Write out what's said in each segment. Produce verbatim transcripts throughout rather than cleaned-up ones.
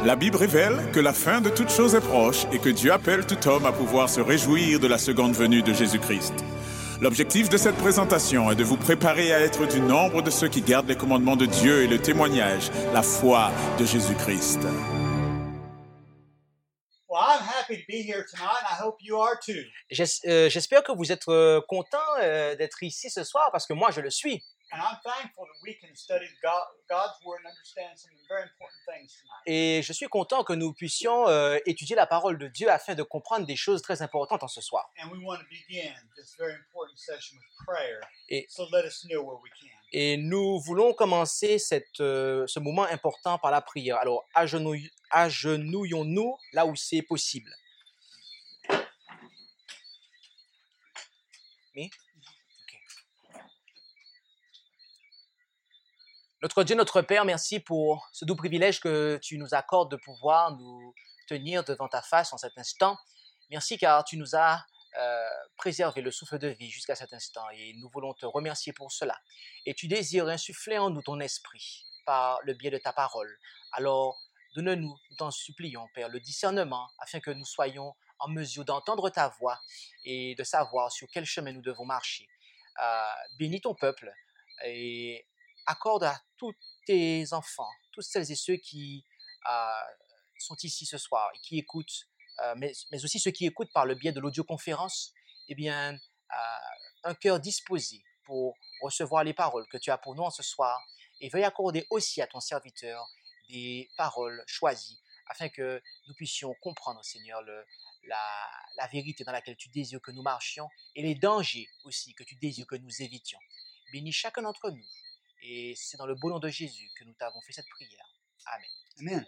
La Bible révèle que la fin de toute chose est proche et que Dieu appelle tout homme à pouvoir se réjouir de la seconde venue de Jésus-Christ. L'objectif de cette présentation est de vous préparer à être du nombre de ceux qui gardent les commandements de Dieu et le témoignage, la foi de Jésus-Christ. Well, I'm happy to be here tonight, and I hope you are too. J'es- euh, J'espère que vous êtes euh, content euh, d'être ici ce soir parce que moi je le suis. And I'm thankful that we can study God, God's Word and understand some very important things tonight. Et je suis content que nous puissions euh, étudier la parole de Dieu afin de comprendre des choses très importantes en ce soir. And we want to begin this very important session with prayer. Et- So let us know where we can. Et nous voulons commencer cette, euh, ce moment important par la prière. Alors, agenouille- agenouillons-nous là où c'est possible. Me? Ok. Notre Dieu, notre Père, merci pour ce doux privilège que tu nous accordes de pouvoir nous tenir devant ta face en cet instant. Merci car tu nous as euh, préservé le souffle de vie jusqu'à cet instant et nous voulons te remercier pour cela. Et tu désires insuffler en nous ton esprit par le biais de ta parole. Alors, donne-nous, nous t'en supplions, Père, le discernement afin que nous soyons en mesure d'entendre ta voix et de savoir sur quel chemin nous devons marcher. Euh, bénis ton peuple et accorde à tous tes enfants, tous celles et ceux qui euh, sont ici ce soir et qui écoutent, euh, mais, mais aussi ceux qui écoutent par le biais de l'audioconférence, eh bien, euh, un cœur disposé pour recevoir les paroles que tu as pour nous en ce soir et veuille accorder aussi à ton serviteur des paroles choisies afin que nous puissions comprendre, Seigneur, le, la, la vérité dans laquelle tu désires que nous marchions et les dangers aussi que tu désires que nous évitions. Bénis chacun d'entre nous. Et c'est dans le beau nom de Jésus que nous t'avons fait cette prière. Amen. Amen.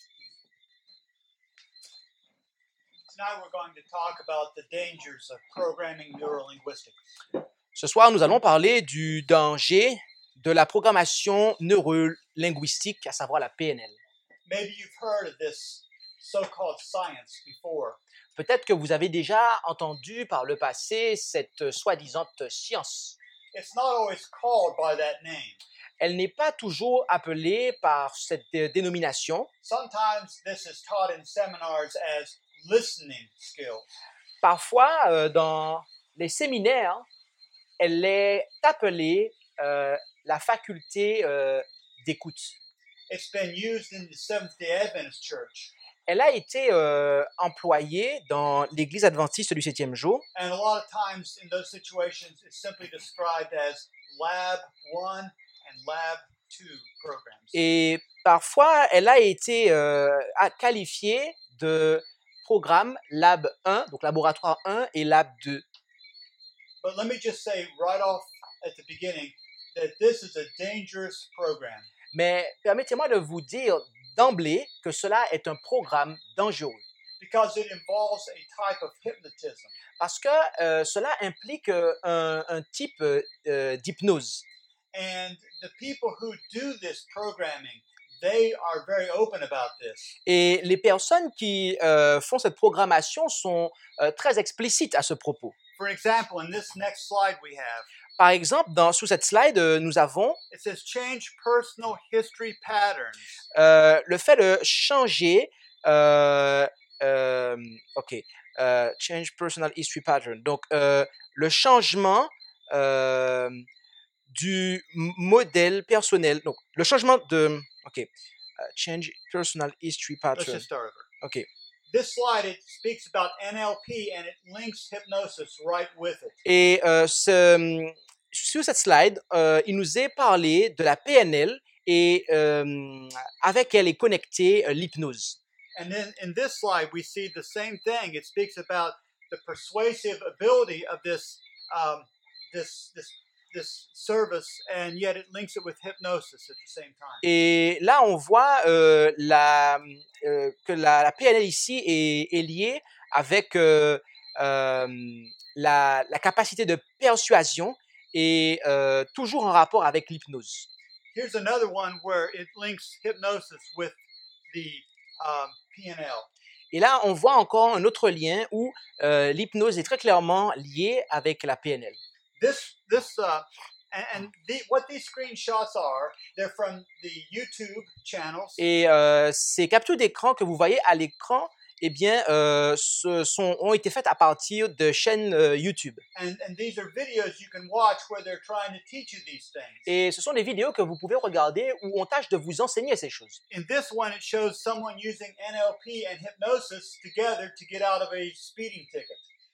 Tonight we're going to talk about the dangers of programming neurolinguistics. Ce soir, nous allons parler du danger de la programmation neurolinguistique, à savoir la P N L. Maybe you've heard of this so-called science before. Peut-être que vous avez déjà entendu par le passé cette euh, soi-disant science. It's not always called by that name. Elle n'est pas toujours appelée par cette euh, dénomination. Sometimes this is taught in seminars as listening skills. Parfois, euh, dans les séminaires, elle est appelée euh, la faculté euh, d'écoute. It's been used in the Seventh-day Adventist Church. Elle a été euh, employée dans l'Église adventiste du septième jour And a lot of times in those situations, it's simply described as Lab one and Lab two programs. et parfois elle a été euh, a- qualifiée de programme Lab un, donc laboratoire un et Lab deux. But let me just say right off at the beginning that this is a dangerous program. Mais permettez-moi de vous dire d'emblée que cela est un programme dangereux Because it involves a type of hypnotism. parce que euh, cela implique euh, un, un type euh, euh, d'hypnose. And the people who do this programming, they are very open about this. Et les personnes qui euh, font cette programmation sont euh, très explicites à ce propos. For example, in this next slide we have, Par exemple, dans, sous cette slide, euh, nous avons it says change personal history patterns. euh, le fait de changer, euh, euh, ok, euh, change personal history pattern. Donc, euh, le changement euh, du m- modèle personnel. Donc, le changement de, ok, euh, change personal history Let's pattern. just start over. Ok. This slide, it speaks about N L P and it links hypnosis right with it. Et euh, ce- sur cette slide, euh, il nous est parlé de la P N L et euh, avec elle est connectée euh, l'hypnose. And then in this slide, we see the same thing. It speaks about the persuasive ability of this um, this this this service, and yet it links it with hypnosis at the same time. Et là, on voit euh, la, euh, que la, la P N L ici est, est liée avec euh, euh, la, la capacité de persuasion et euh, toujours en rapport avec l'hypnose. Here's another one where it links hypnosis with the um, P N L. Et là, on voit encore un autre lien où euh, l'hypnose est très clairement liée avec la P N L. This this uh, And, and the, what these screenshots are, they're from the YouTube channels. Et euh, ces captures d'écran que vous voyez à l'écran, eh bien, euh, ce sont, ont été faites à partir de chaînes euh, YouTube. And, and these are videos you can watch where they're trying to teach you these things. Et ce sont des vidéos que vous pouvez regarder où on tâche de vous enseigner ces choses. In this one, it shows someone using N L P and hypnosis together to get out of a speeding ticket.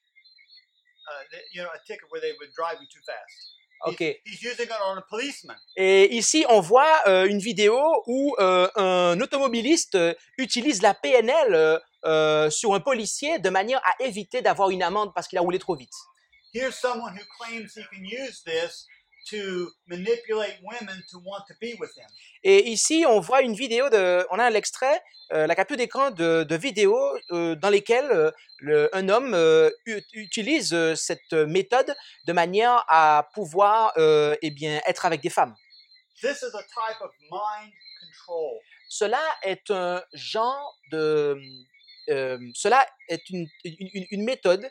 Uh, th- you know, a ticket where they were driving too fast. Ok. He's, he's using it on a policeman. Et ici, on voit euh, une vidéo où euh, un automobiliste euh, utilise la P N L euh, euh, sur un policier de manière à éviter d'avoir une amende parce qu'il a roulé trop vite. Here's someone who claims he can use this to manipulate women to want to be with him. Et ici, on voit une vidéo de, on a l'extrait, euh, la capture d'écran de, de vidéos euh, dans lesquelles euh, le, un homme euh, u- utilise euh, cette méthode de manière à pouvoir, euh, eh bien, être avec des femmes. This is a type of mind control. Cela est un genre de, euh, cela est une, une, une- une méthode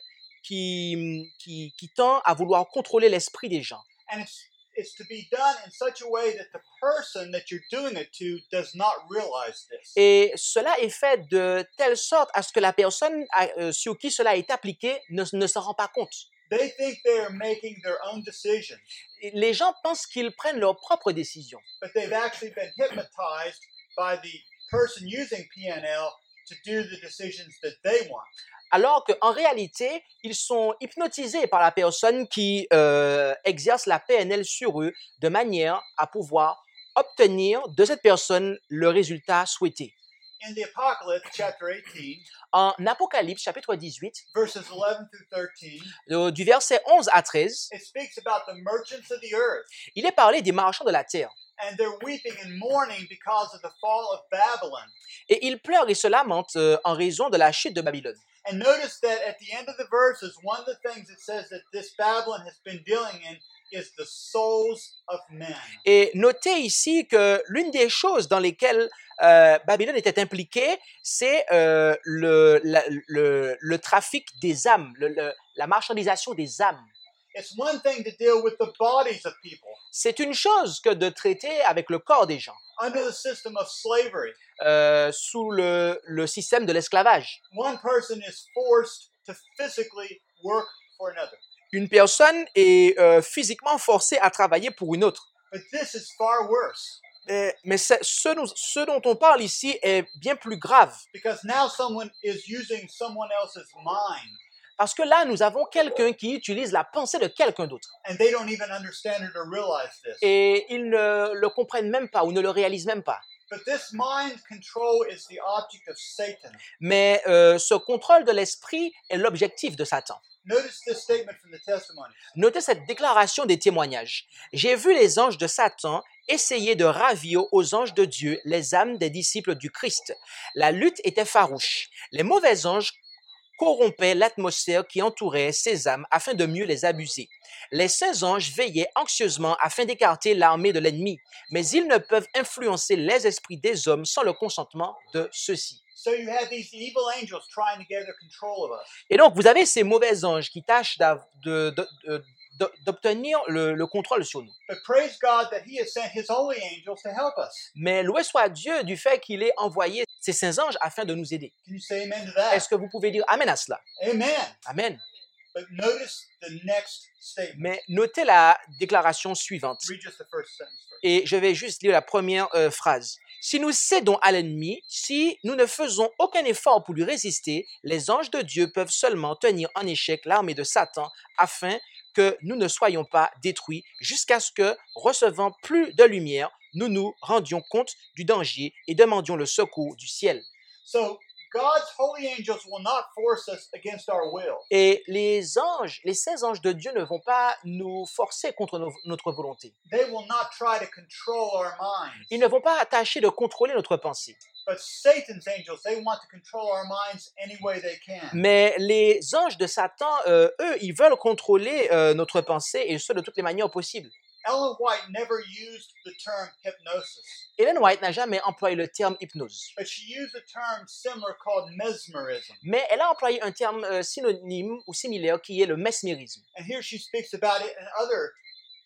qui, qui, qui tend à vouloir contrôler l'esprit des gens. And it's it's to be done in such a way that the person that you're doing it to does not realize this. Et cela est fait de telle sorte à ce que la personne à- euh, sur qui cela est appliqué ne, ne s'en rend pas compte. They think they are making their own decisions, Et les gens pensent qu'ils prennent leurs propres décisions, but they've actually been hypnotized by the person using P N L to do the decisions that they want. alors qu'en réalité, ils sont hypnotisés par la personne qui euh, exerce la P N L sur eux de manière à pouvoir obtenir de cette personne le résultat souhaité. In the Apocalypse, chapter eighteen, En Apocalypse, chapitre dix-huit, verses eleven through thirteen, euh, du verset onze à treize, it speaks about the merchants of the earth, il est parlé des marchands de la terre. and they're weeping and mourning because of the fall of Babylon. Et ils pleurent et se lamentent euh, en raison de la chute de Babylone. And notice that at the end of the verses, one of the things it says that this Babylon has been dealing in is the souls of men. Et notez ici que l'une des choses dans lesquelles euh, Babylone était impliquée, c'est euh, le, la- le, le trafic des âmes, le- le- la marchandisation des âmes. It's one thing to deal with the bodies of people C'est une chose que de traiter avec le corps des gens, under the system of slavery. euh, sous le, le système de l'esclavage. One person is forced to physically work for another. Une personne est euh, physiquement forcée à travailler pour une autre. But this is far worse Euh, mais c'est- ce, dont- ce dont on parle ici est bien plus grave. because now someone is using someone else's mind Parce que là, nous avons quelqu'un qui utilise la pensée de quelqu'un d'autre. and they don't even understand it or realize this. Et ils ne le comprennent même pas ou ne le réalisent même pas. But this mind control is the object of Satan. Mais euh, ce contrôle de l'esprit est l'objectif de Satan. Notice this statement from the testimony. Notez cette déclaration des témoignages. J'ai vu les anges de Satan essayer de ravir aux anges de Dieu les âmes des disciples du Christ. La lutte était farouche. Les mauvais anges corrompaient l'atmosphère qui entourait ces âmes afin de mieux les abuser. Les saints anges veillaient anxieusement afin d'écarter l'armée de l'ennemi, mais ils ne peuvent influencer les esprits des hommes sans le consentement de ceux-ci. So you have these evil angels trying to get control of us. Et donc, vous avez ces mauvais anges qui tâchent d'av- de- de- de- de- d'obtenir le, le contrôle sur nous. But praise God that He has sent His holy angels to help us. Mais loué soit Dieu du fait qu'il ait envoyé ses saints anges afin de nous aider. Can you say amen to that? Est-ce que vous pouvez dire Amen à cela? Amen. Amen. But notice the next statement. Mais notez la déclaration suivante. Read just the first sentence first. Et je vais juste lire la première euh, phrase. Si nous cédons à l'ennemi, si nous ne faisons aucun effort pour lui résister, les anges de Dieu peuvent seulement tenir en échec l'armée de Satan afin que nous ne soyons pas détruits jusqu'à ce que, recevant plus de lumière, nous nous rendions compte du danger et demandions le secours du ciel. So God's holy angels will not force us against our will. Et les anges, les saints anges de Dieu ne vont pas nous forcer contre nos- notre volonté. They will not try to control our minds. Ils ne vont pas tâcher de contrôler notre pensée. But Satan's angels, they want to control our minds any way they can. Mais les anges de Satan, euh, eux, ils veulent contrôler euh, notre pensée et ce de toutes les manières possibles. Ellen White never used the term hypnosis, Ellen White n'a jamais employé le terme hypnose, but she used a term similar called mesmerism. mais elle a employé un terme euh, synonyme ou similaire qui est le mesmérisme. And here she speaks about it in other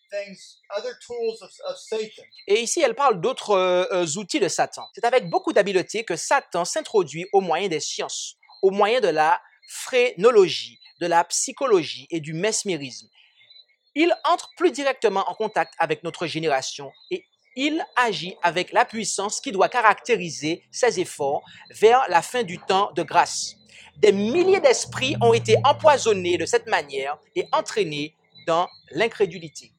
things, other tools of, of Satan. Et ici, elle parle d'autres euh, outils de Satan. C'est avec beaucoup d'habileté que Satan s'introduit au moyen des sciences, au moyen de la phrénologie, de la psychologie et du mesmérisme. Il entre plus directement en contact avec notre génération et il agit avec la puissance qui doit caractériser ses efforts vers la fin du temps de grâce. Des milliers d'esprits ont été empoisonnés de cette manière et entraînés dans l'incrédulité.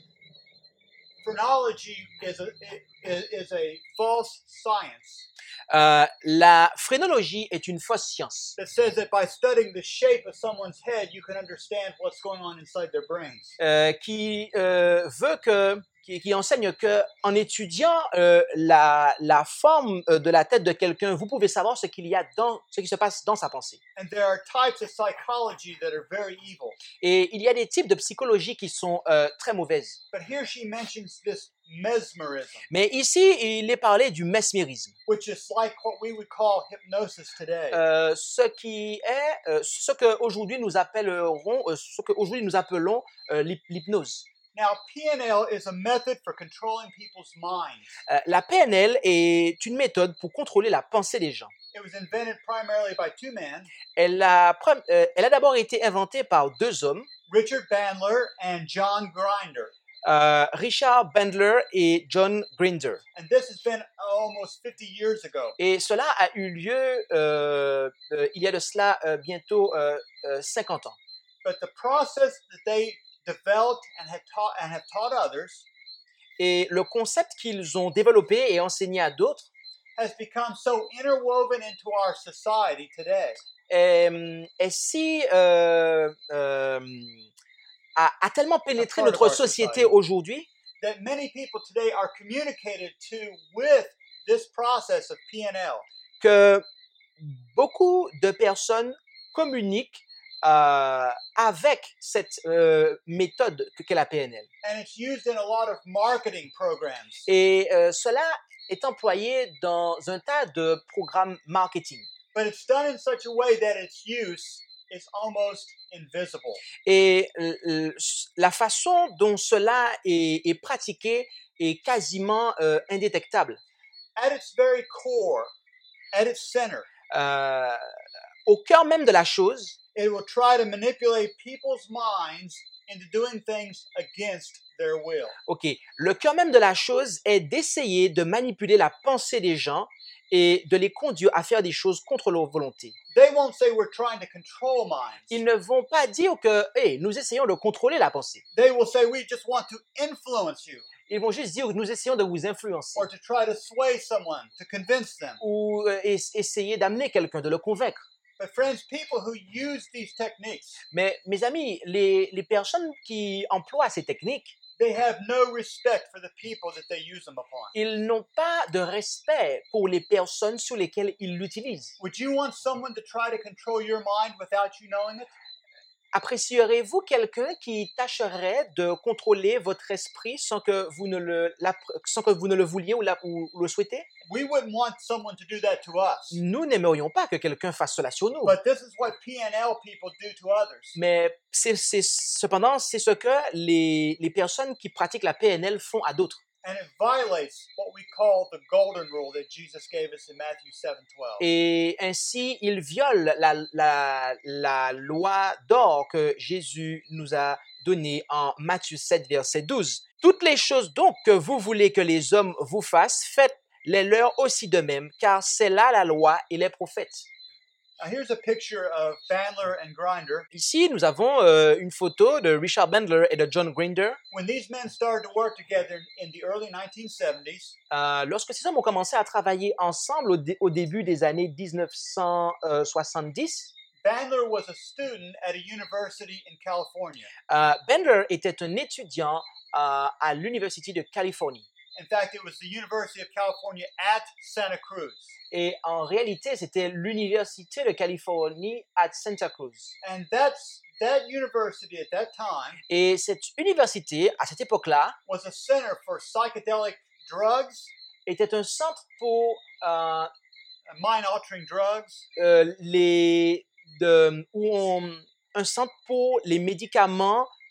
Phrenology is a, is, is a false science Euh, la phrénologie est une fausse science that says that by studying the shape of someone's head, you can understand what's going on inside their brains. euh, qui euh, veut que qui, qui enseigne que en étudiant euh, la, la forme euh, de la tête de quelqu'un, vous pouvez savoir ce qu'il y a dans ce qui se passe dans sa pensée. And there are types of psychology that are very evil. Et il y a des types de psychologie qui sont euh, très mauvaises. But here she mentions this mesmerism, Mais ici, il est parlé du mesmérisme, which is like what we would call hypnosis today. euh, ce qui est euh, ce que aujourd'hui nous appellerons, euh, ce que aujourd'hui nous appelons euh, l'hyp- l'hypnose. Now, P N L is a method for controlling people's minds. Euh, la P N L est une méthode pour contrôler la pensée des gens. It was invented primarily by two men, Elle a, pre- euh, elle a d'abord été inventée par deux hommes, Richard Bandler and John Grinder. euh, Richard Bandler et John Grinder. And this has been almost fifty years ago. Et cela a eu lieu euh, euh, il y a de cela euh, bientôt euh, euh, cinquante ans. But the process that they developed and had taught and have taught others Et le concept qu'ils ont développé et enseigné à d'autres has become so interwoven into our society today est, est si euh, euh, a, a tellement pénétré part of notre our société society. aujourd'hui that many people today are communicated to with this process of P N L. que beaucoup de personnes communiquent euh, avec cette euh, méthode que- qu'est la P N L. And it's used in a lot of marketing programs. Et euh, cela est employé dans un tas de programmes marketing. But it's done in such a way that its use is almost invisible. Et euh, euh, la façon dont cela est, est pratiqué est quasiment euh, indétectable. At its very core, at its center, Euh, au cœur même de la chose, it will try to manipulate people's minds into doing things against their will. ok, le cœur même de la chose est d'essayer de manipuler la pensée des gens et de les conduire à faire des choses contre leur volonté. They won't say we're trying to control minds. Ils ne vont pas dire que hey, nous essayons de contrôler la pensée. They will say we just want to influence you Ils vont juste dire que nous essayons de vous influencer or to try to sway someone, to convince them. ou euh, es- essayer d'amener quelqu'un, de le convaincre. But friends, people who use these techniques, Mais mes amis, les, les personnes qui emploient ces techniques, they have no respect for the people that they use them upon. ils n'ont pas de respect pour les personnes sur lesquelles ils l'utilisent. Would you want someone to try to control your mind without you knowing it? Apprécierez-vous quelqu'un qui tâcherait de contrôler votre esprit sans que vous ne le, l'appr- sans que vous ne le vouliez ou, la- ou le souhaitez? We wouldn't want someone to do that to us. Nous n'aimerions pas que quelqu'un fasse cela sur nous. But this is what P N L people do to others. Mais c'est, c'est- cependant, c'est ce que les, les personnes qui pratiquent la P N L font à d'autres. And it violates what we call the golden rule that Jesus gave us in Matthew seven twelve. Et ainsi, ils violent la, la, la loi d'or que Jésus nous a donnée en Matthieu sept, verset douze. Toutes les choses donc que vous voulez que les hommes vous fassent, faites-les leur aussi de même, car c'est là la loi et les prophètes. Now here's a picture of Bandler and Grinder. Ici, nous avons euh, une photo de Richard Bandler et de John Grinder. When these men started to work together in the early nineteen seventies, Euh, lorsque ces hommes ont commencé à travailler ensemble au, dé- au début des années dix-neuf cent soixante-dix, Bandler was a student at a university in California. euh, Bandler était un étudiant euh, à l'Université de Californie. In fact, it was the University of California at Santa Cruz. Et en réalité, c'était l'Université de Californie à Santa Cruz. And that's that university at that time Et cette université, à cette époque-là, was a center for psychedelic drugs, était un centre pour euh, mind-altering drugs, euh, les, de, où on- un centre pour les médicaments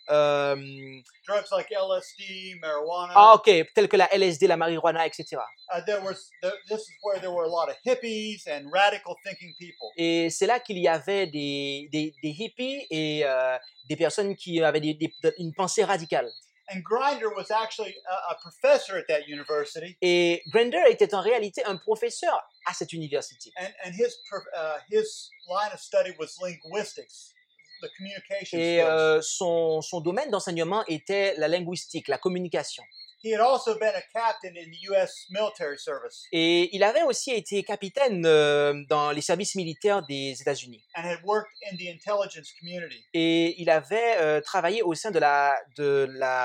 euh, drugs like L S D, marijuana. ah, ok, tels que la L S D, la marijuana, et cetera. Uh, there was the, this is where there were a lot of hippies and radical thinking people. Et c'est là qu'il y avait des, des, des hippies et euh, des personnes qui avaient des, des, une pensée radicale. And Grinder was actually a, a professor at that university. Et Grinder était en réalité un professeur à cette université. And, and his, uh, his line of study was linguistics, the communication Et skills. euh, son, son domaine d'enseignement était la linguistique, la communication. He had also been a captain in the U S military service. Et il avait aussi été capitaine euh, dans les services militaires des États-Unis. And had worked in the intelligence community. Et il avait euh, travaillé au sein de la, de la,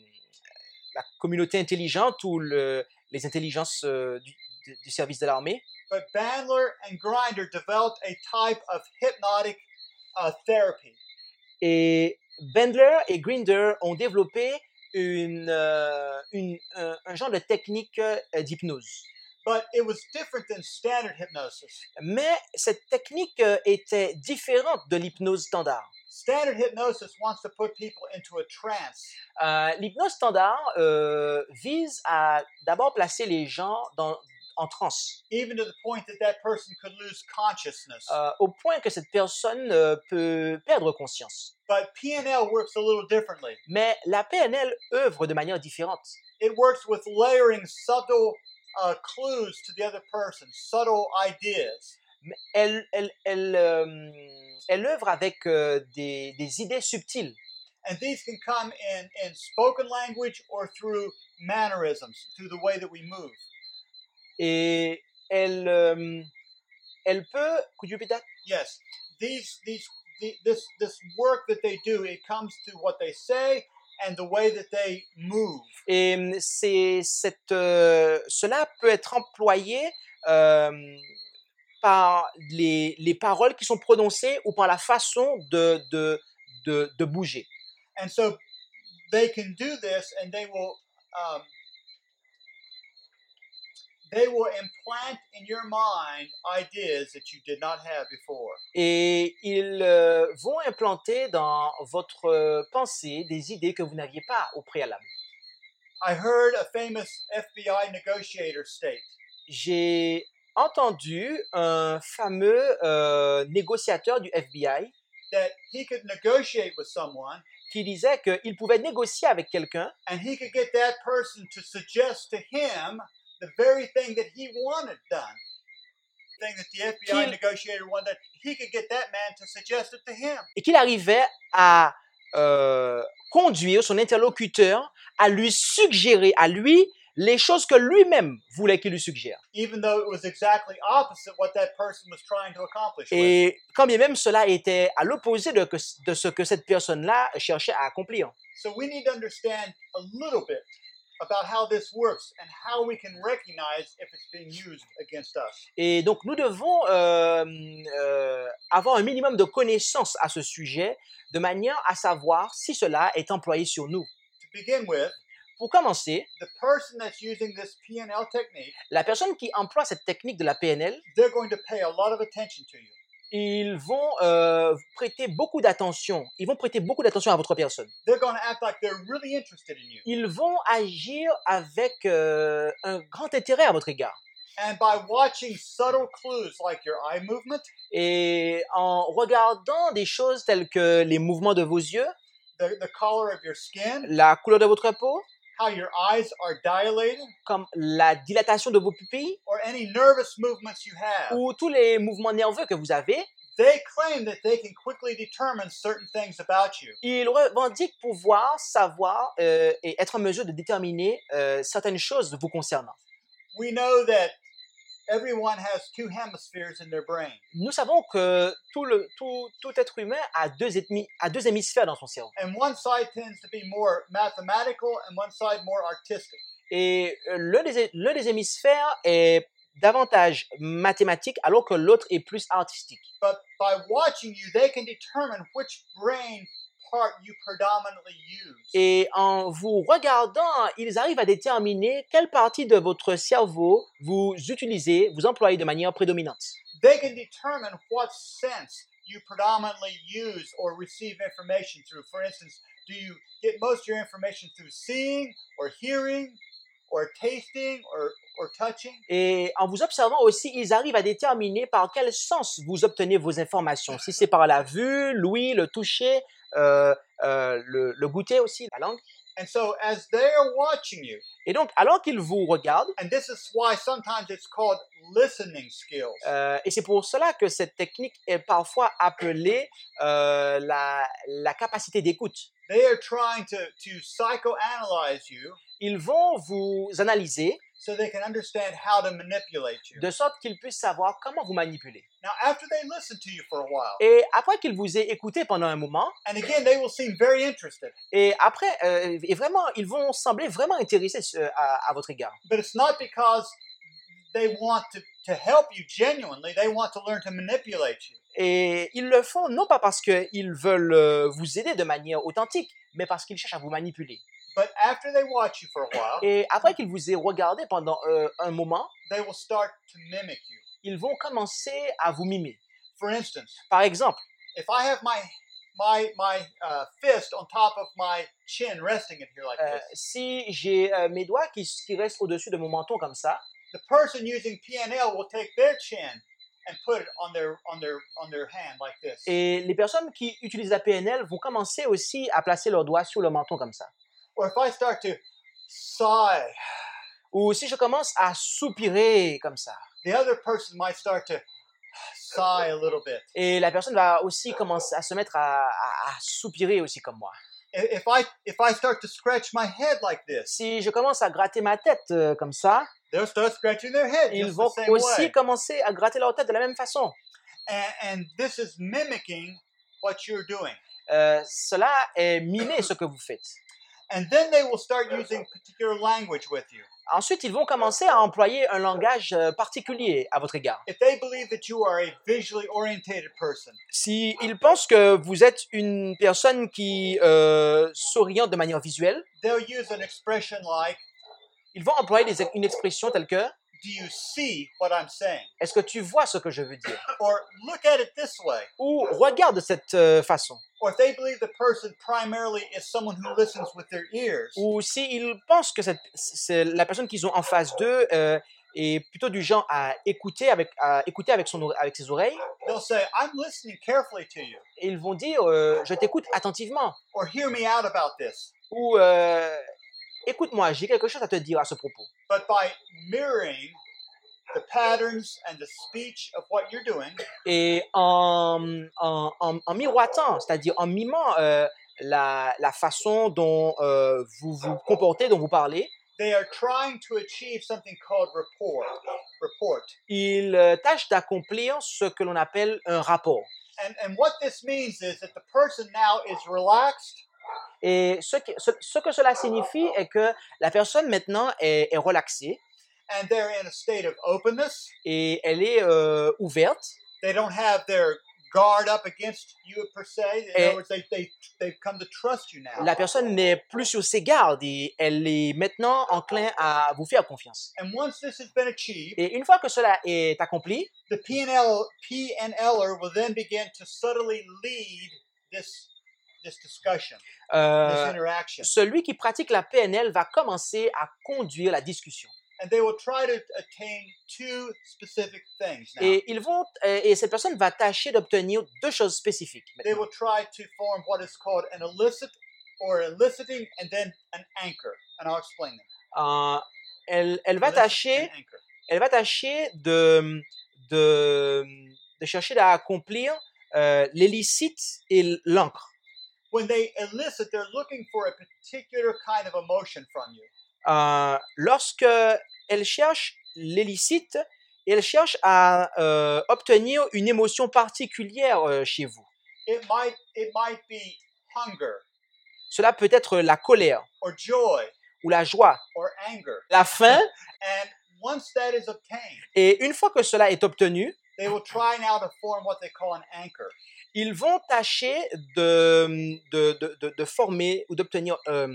la communauté intelligente ou le, les intelligences euh, du, du service de l'armée. But Bandler and Grinder developed a type of hypnotic uh, therapy. Et Bandler et Grinder ont développé une, euh, une, un, un genre de technique euh, d'hypnose. But it was different than standard hypnosis. Mais cette technique euh, était différente de l'hypnose standard. Standard hypnosis wants to put people into a trance. Euh, l'hypnose standard euh, vise à d'abord placer les gens dans, en transe, Even to the point that that person could lose consciousness. euh, au point que cette personne euh, peut perdre conscience. But P N L works a little differently. Mais la P N L œuvre de manière différente. It works with layering subtle uh, clues to the other person, subtle ideas. Mais Elle, elle, elle, euh, elle œuvre avec euh, des, des idées subtiles. And these can come in, in spoken language or through mannerisms, through the way that we move. Et elle, euh, elle peut... Could you repeat that? Yes, these, these, the, this, this work that they do, it comes to what they say and the way that they move. Et c'est cette, euh, cela peut être employé euh, par les, les paroles qui sont prononcées ou par la façon de, de, de, de bouger. And so they can do this and they will um, they will implant in your mind ideas that you did not have before. Et ils euh, vont implanter dans votre euh, pensée des idées que vous n'aviez pas au préalable. I heard a famous F B I negotiator state J'ai entendu un fameux euh, négociateur du F B I that he could negotiate with someone qui disait qu'il pouvait négocier avec quelqu'un and he could get that person to suggest to him the very thing that he wanted done. Thing that the F B I Qu'il- negotiator wanted, he could get that man to suggest it to him. et qu'il arrivait à euh, conduire son interlocuteur à lui suggérer à lui les choses que lui-même voulait qu'il lui suggère. Even though it was exactly opposite what that person was trying to accomplish with. Et quand bien même cela était à l'opposé de, que- de ce que cette personne-là cherchait à accomplir. So we need to understand a little bit about how this works and how we can recognize if it's being used against us. Et donc nous devons euh, euh, avoir un minimum de connaissances à ce sujet de manière à savoir si cela est employé sur nous. To begin with, Pour commencer, the person that's using this P N L technique, la personne qui emploie cette technique de la P N L, they're going to pay a lot of attention to you. ils vont euh, prêter beaucoup d'attention. Ils vont prêter beaucoup d'attention à votre personne. They're going to act like they're really interested in you. Ils vont agir avec euh, un grand intérêt à votre égard. And by watching subtle clues like your eye movement, Et en regardant des choses telles que les mouvements de vos yeux, the, the color of your skin, la couleur de votre peau, how your eyes are dilated, comme la dilatation de vos pupilles, or any nervous movements you have, ou tous les mouvements nerveux que vous avez, they claim that they can quickly determine certain things about you. ils revendiquent pouvoir savoir euh, et être en mesure de déterminer euh, certaines choses vous concernant. We know that everyone has two hemispheres in their brain. Nous savons que tout, le, tout, tout être humain a deux, hémi- a deux hémisphères dans son cerveau. And one side tends to be more mathematical and one side more artistic. Et euh, l'un des, l'un des hémisphères est davantage mathématique alors que l'autre est plus artistique. But by watching you, they can determine which brain part you predominantly use. Et en vous regardant, ils arrivent à déterminer quelle partie de votre cerveau vous utilisez, vous employez de manière prédominante. They can determine what sense you predominantly use or receive information through. For instance, Do you get most of your information through seeing or hearing or tasting or, or touching? Et en vous observant aussi, ils arrivent à déterminer par quel sens vous obtenez vos informations. Si c'est par la vue, l'ouïe, le toucher, euh, euh, le, le goûter aussi, la langue. And so as they are watching you, Et donc, alors qu'ils vous regardent, and this is why sometimes it's called listening skills. euh, et c'est pour cela que cette technique est parfois appelée euh, la, la capacité d'écoute. They are trying to, to psychoanalyze you Ils vont vous analyser so they can understand how to manipulate you. de sorte qu'ils puissent savoir comment vous manipuler. Now, after they listen to you for a while, Et après qu'ils vous aient écouté pendant un moment, and again, they will seem very interested, et après, euh, et vraiment, ils vont sembler vraiment intéressés euh, à, à votre égard. but it's not because they want to, to help you genuinely. They want to learn to manipulate you. Et ils le font non pas parce qu'ils veulent euh, vous aider de manière authentique, mais parce qu'ils cherchent à vous manipuler. But after they watch you for a while, Et après qu'ils vous aient regardé pendant euh, un moment, they will start to mimic you. ils vont commencer à vous mimer. For instance, Par exemple, if I have my my my uh, fist on top of my chin, resting it here like euh, this, si j'ai euh, mes doigts qui, qui restent au-dessus de mon menton comme ça, the person using P N L will take their chin and put it on their on their on their hand like this. et les personnes qui utilisent la P N L vont commencer aussi à placer leurs doigts sur le menton comme ça. Or if I start to sigh, Ou si je commence à soupirer comme ça, the other person might start to sigh a little bit. et la personne va aussi commencer à se mettre à, à, à soupirer aussi comme moi. If I if I start to scratch my head like this, Si je commence à gratter ma tête euh, comme ça, they'll start scratching their head ils just vont the same aussi way. commencer à gratter leur tête de la même façon. And, and this is mimicking what you're doing. Euh, cela est mimer ce que vous faites. And then they will start using particular language with you. Ensuite, ils vont commencer à employer un langage euh, particulier à votre égard. If they believe that you are a visually orientated person, Si ils pensent que vous êtes une personne qui euh, s'oriente de manière visuelle, they'll use an expression like, ils vont employer des, une expression telle que do you see what I'm saying? « Est-ce que tu vois ce que je veux dire ?» Or look at it this way. ou « Regarde de cette euh, façon » Or if they believe the person primarily is someone who listens with their ears, ou s'ils pensent que cette, c'est la personne qu'ils ont en face d'eux euh, est plutôt du genre à écouter avec, à écouter avec, son, avec ses oreilles, they'll say, I'm listening carefully to you. ils vont dire euh, « Je t'écoute attentivement » Or hear me out about this. ou euh, « Écoute-moi, j'ai quelque chose à te dire à ce propos. » But by mirroring the patterns and the speech of what you're doing, Et en, en, en, en miroitant, c'est-à-dire en mimant euh, la, la façon dont euh, vous vous comportez, dont vous parlez, they are trying to achieve something called rapport. Rapport. ils euh, tâchent d'accomplir ce que l'on appelle un rapport. And, and what this means is that the person now is relaxed, Et ce que, ce, ce que cela signifie est que la personne maintenant est, est relaxée and they're in a state of openness. et elle est euh, ouverte. They don't have their guard up against you per se. In Et- other words, they, they, they've come to trust you now. La personne n'est plus sur ses gardes et elle est maintenant enclin à vous faire confiance. And once this has been achieved, Et une fois que cela est accompli, the P N L, P N Ler will then begin to subtly lead this, this discussion, this euh, interaction. celui qui pratique la P N L va commencer à conduire la discussion. And they will try to attain two specific things now. Et, ils vont, euh, et cette personne va tâcher d'obtenir deux choses spécifiques. They maintenant. will try to form what is called an illicit or eliciting and then an anchor. And I'll explain them. Euh, elle, elle, va Illicit tâcher, and anchor. elle va tâcher de, de, de chercher à accomplir euh, l'illicite et l'encre. When they elicit, they're looking for a particular kind of emotion from you. Euh, lorsque elle cherche l'illicite, elle cherche à euh, obtenir une émotion particulière euh, chez vous. It might it might be hunger Cela peut être la colère or joy ou la joie, or anger. la faim. And once that is obtained, Et une fois que cela est obtenu, they will try now to form what they call an anchor. ils vont tâcher de, de, de, de, de former ou d'obtenir, euh, ou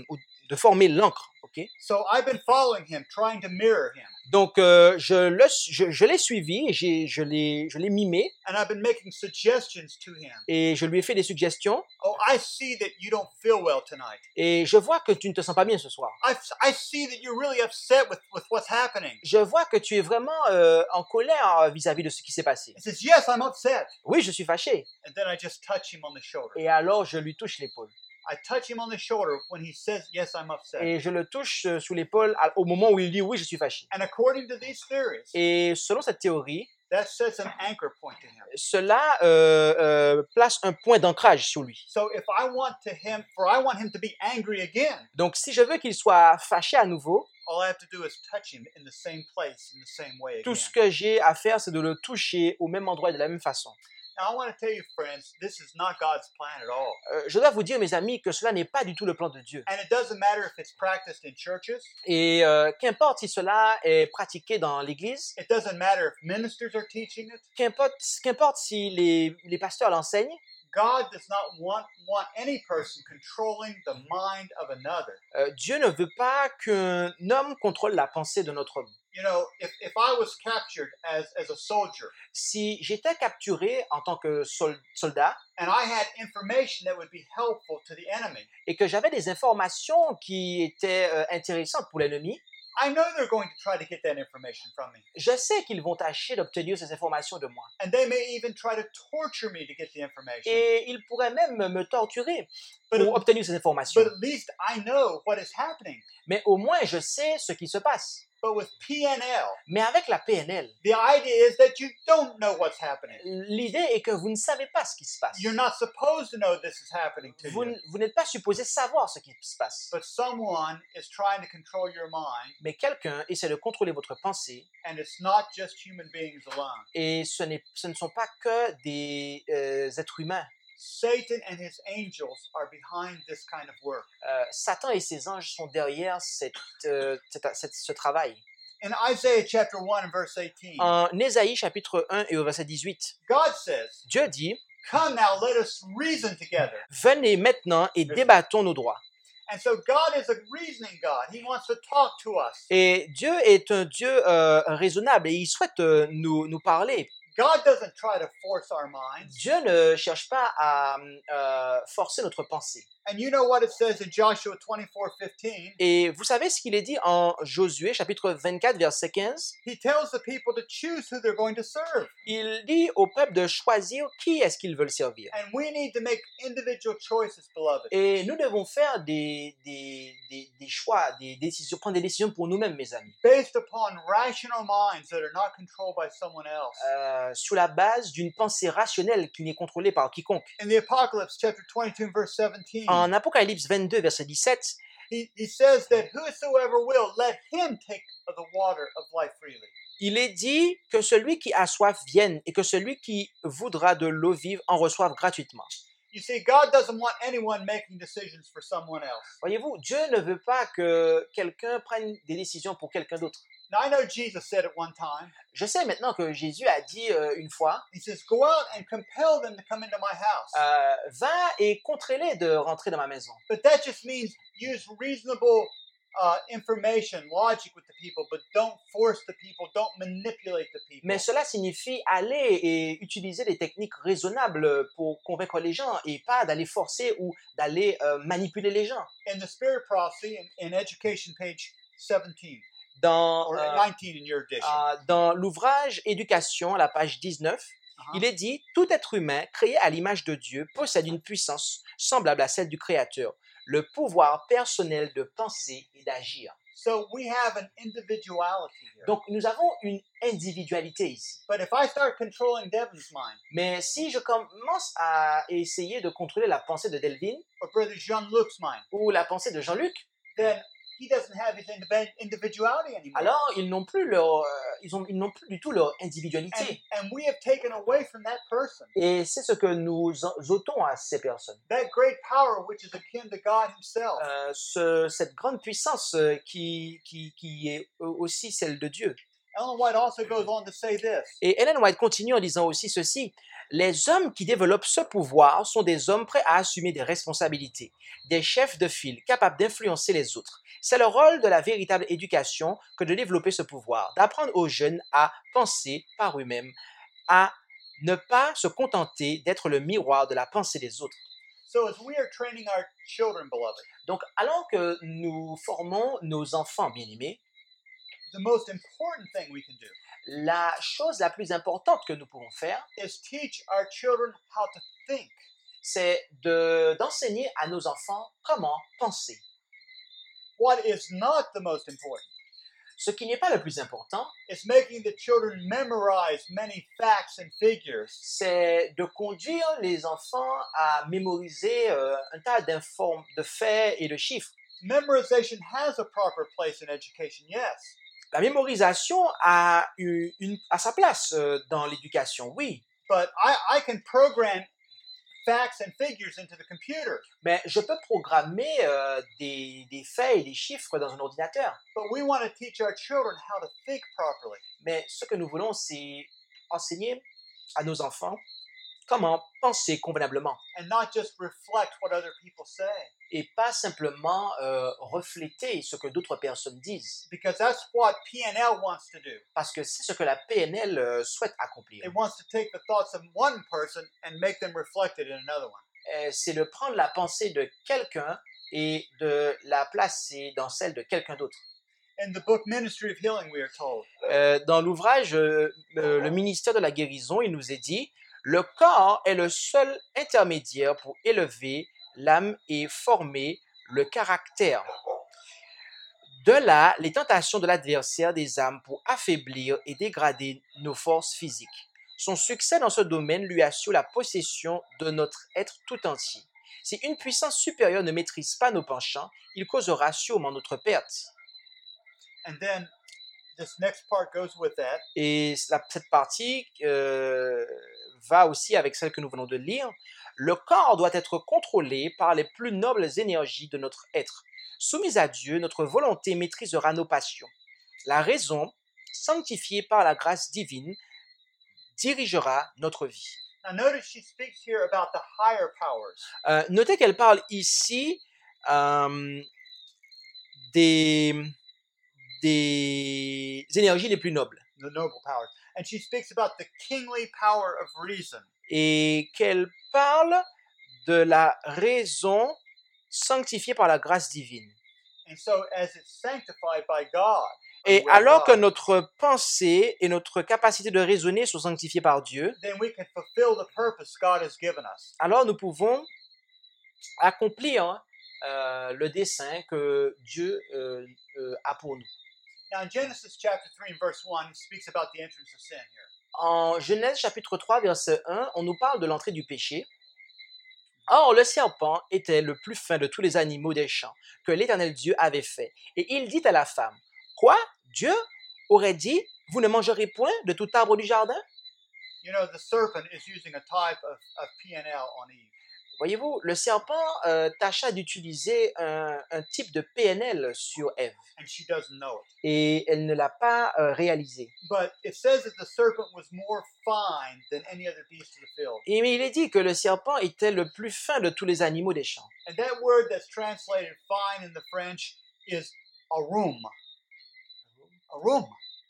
de former l'encre. Okay? So I've been following him, trying to mirror him. Donc, euh, je, le, je, je l'ai suivi, et j'ai, je, l'ai, je l'ai mimé, And I've been making suggestions to him. et je lui ai fait des suggestions, Oh, I see that you don't feel well tonight. et je vois que tu ne te sens pas bien ce soir. I, I see that you're really upset with, with what's happening. Je vois que tu es vraiment euh, en colère vis-à-vis de ce qui s'est passé. He says, yes, I'm upset. Oui, je suis fâché. And then I just touch him on the shoulder. Et alors, je lui touche l'épaule. I touch him on the shoulder when he says, yes, I'm upset. Et je le touche euh, sous l'épaule à- au moment où il dit oui, je suis fâché. And according to these theories, Et selon cette théorie, that sets an anchor point to him. cela euh, euh, place un point d'ancrage sur lui. So if I want to him, for I want him to be angry again, Donc, si je veux qu'il soit fâché à nouveau, all I have to do is touch him in the same place, in the same way tout again. ce que j'ai à faire, c'est de le toucher au même endroit et de la même façon. Now I want to tell you, friends, this is not God's plan at all. Euh, je dois vous dire, mes amis, que cela n'est pas du tout le plan de Dieu. And it doesn't matter if it's practiced in churches. Et euh, qu'importe si cela est pratiqué dans l'Église, It doesn't matter if ministers are teaching it. qu'importe, qu'importe si les, les pasteurs l'enseignent, God does not want, want any person controlling the mind of another. euh, Dieu ne veut pas qu'un homme contrôle la pensée de notre homme. You know, if, if I was captured as, as a soldier Si j'étais capturé en tant que sol- soldat and I had information that would be helpful to the enemy, et que j'avais des informations qui étaient euh, intéressantes pour l'ennemi, I know they're going to try to get that information from me. je sais qu'ils vont tâcher d'obtenir ces informations de moi. And they may even try to torture me to get the information. Et ils pourraient même me torturer But pour at, obtenir ces informations. but at least I know what is happening. Mais au moins, je sais ce qui se passe. But with P N L, Mais avec la P N L, the idea is that you don't know what's happening. l'idée est que vous ne savez pas ce qui se passe. You're not supposed to know this is happening to Vous, you. n- vous n'êtes pas supposé savoir ce qui se passe. But someone is trying to control your mind, Mais quelqu'un essaie de contrôler votre pensée and it's not just human beings alone. et ce, n'est, ce ne sont pas que des euh, êtres humains. Satan and his angels are behind this kind of work. Euh, Satan et ses anges sont derrière cette, euh, cette- cette- ce travail. In Isaiah chapter one and verse eighteen, En Ésaïe chapitre un et au verset dix-huit, God says, Dieu dit, come now, let us reason together. « Venez maintenant et débattons nos droits. And so God is a reasoning God. He wants to talk to us. » Et Dieu est un Dieu euh, raisonnable et il souhaite euh, nous, nous parler. God doesn't try to force our minds. Dieu ne cherche pas à euh, forcer notre pensée. And you know what it says in Joshua twenty-four fifteen? Et vous savez ce qu'il est dit en Josué chapitre vingt-quatre verset quinze? He tells the people to choose who they're going to serve. Il dit au peuple de choisir qui est-ce qu'ils veulent servir. And we need to make individual choices, beloved. Et nous devons faire des, des, des, des choix, des décisions, prendre des décisions pour nous-mêmes, mes amis, Based upon rational minds that are not controlled by someone else. euh, sous la base d'une pensée rationnelle qui n'est contrôlée par quiconque. In the Apocalypse chapter twenty-two verse seventeen, En Apocalypse vingt-deux verset dix-sept, he, he says that whosoever will, let him take of the water of life freely. il est dit que celui qui a soif vienne et que celui qui voudra de l'eau vive en reçoive gratuitement. You see, God doesn't want anyone making decisions for someone else. Voyez-vous, Dieu ne veut pas que quelqu'un prenne des décisions pour quelqu'un d'autre. Now, I know Jesus said at one time, Je sais maintenant que Jésus a dit euh, une fois, he says, go out and compel them to come into my house. euh, va et contrains-les de rentrer dans ma maison. But that just means use reasonable uh, information, logic with the people, but don't force the people, don't manipulate the people. Mais cela signifie aller et utiliser des techniques raisonnables pour convaincre les gens et pas d'aller forcer ou d'aller euh, manipuler les gens. In the Spirit Prophecy, in, in Education, page seventeen, Dans, or euh, nineteen in your edition, euh, dans l'ouvrage Éducation, à la page dix-neuf, uh-huh. il est dit « Tout être humain créé à l'image de Dieu possède une puissance semblable à celle du Créateur, le pouvoir personnel de penser et d'agir. » So we have an individuality here. Donc, nous avons une individualité ici. But if I start controlling Devin's mind, Mais si je commence à essayer de contrôler la pensée de Delvin or Brother Jean-Luc's mind, ou la pensée de Jean-Luc, then he doesn't have his indiv- individuality anymore. alors ils n'ont plus leur, euh, ils ont, ils n'ont plus du tout leur And, individualité. and we have taken away from that person Et c'est ce que nous en- ôtons à ces personnes. that great power which is akin to God himself. Euh, ce- cette grande puissance euh, qui, qui, qui est aussi celle de Dieu. Ellen White also goes on to say this. Et Ellen White continue en disant aussi ceci. Les hommes qui développent ce pouvoir sont des hommes prêts à assumer des responsabilités, des chefs de file capables d'influencer les autres. C'est le rôle de la véritable éducation que de développer ce pouvoir, d'apprendre aux jeunes à penser par eux-mêmes, à ne pas se contenter d'être le miroir de la pensée des autres. So as we are training our children, beloved, Donc, alors que nous formons nos enfants bien-aimés, the most important thing we can do la chose la plus importante que nous pouvons faire, is teach our children how to think. c'est de, d'enseigner à nos enfants comment penser. What is not the most important Ce qui n'est pas le plus important, is making the children memorize many facts and figures. c'est de conduire les enfants à mémoriser euh, un tas d'inform- de faits et de chiffres. Memorization has a proper place in education, yes. La mémorisation a, eu une, a sa place euh, dans l'éducation, oui. But I, I can program facts and figures into the computer. Mais je peux programmer euh, des, des faits et des chiffres dans un ordinateur. But we want to teach our children how to think properly. Mais ce que nous voulons, c'est enseigner à nos enfants comment penser convenablement And not just reflect what other people say. et pas simplement euh, refléter ce que d'autres personnes disent. Because that's what P N L wants to do. Parce que c'est ce que la P N L euh, souhaite accomplir. It wants to take the thoughts of one person and make them reflected in another one. Euh, c'est de prendre la pensée de quelqu'un et de la placer dans celle de quelqu'un d'autre. In the book Ministry of Healing, we are told, Euh, dans l'ouvrage euh, euh, Le ministère de la guérison, il nous est dit « Le corps est le seul intermédiaire pour élever l'âme et former le caractère. De là, les tentations de l'adversaire des âmes pour affaiblir et dégrader nos forces physiques. Son succès dans ce domaine lui assure la possession de notre être tout entier. Si une puissance supérieure ne maîtrise pas nos penchants, il causera sûrement notre perte. » and then this next part goes with that. Et la- cette partie euh, va aussi avec celle que nous venons de lire. Le corps doit être contrôlé par les plus nobles énergies de notre être. Soumise à Dieu, notre volonté maîtrisera nos passions. La raison, sanctifiée par la grâce divine, dirigera notre vie. Now notice she speaks here about the higher powers. Euh, notez qu'elle parle ici euh, des, des énergies les plus nobles. The noble powers. And she speaks about the kingly power of reason. Et qu'elle parle de la raison sanctifiée par la grâce divine. And so as it's sanctified by God, Et the will of alors que God, notre pensée et notre capacité de raisonner sont sanctifiées par Dieu, then we can fulfill the purpose God has given us. alors nous pouvons accomplir euh, le dessein que Dieu euh, euh, a pour nous. Now in Genesis chapter three and verse one, it speaks about the entrance of sin here. En Genèse chapitre trois, verset un, on nous parle de l'entrée du péché. Or, le serpent était le plus fin de tous les animaux des champs que l'Éternel Dieu avait fait. Et il dit à la femme, « Quoi? Dieu aurait dit, vous ne mangerez point de tout arbre du jardin? » You know, the serpent is using a type of, of P N L on Eve. Voyez-vous, le serpent euh, tâcha d'utiliser un, un type de P N L sur Ève. And she doesn't know it. Et elle ne l'a pas euh, réalisé. But it says that the serpent was more fine than any other beast of the field. Et mais il est dit que le serpent était le plus fin de tous les animaux des champs. And that word that's translated fine in the French is arum. Arum.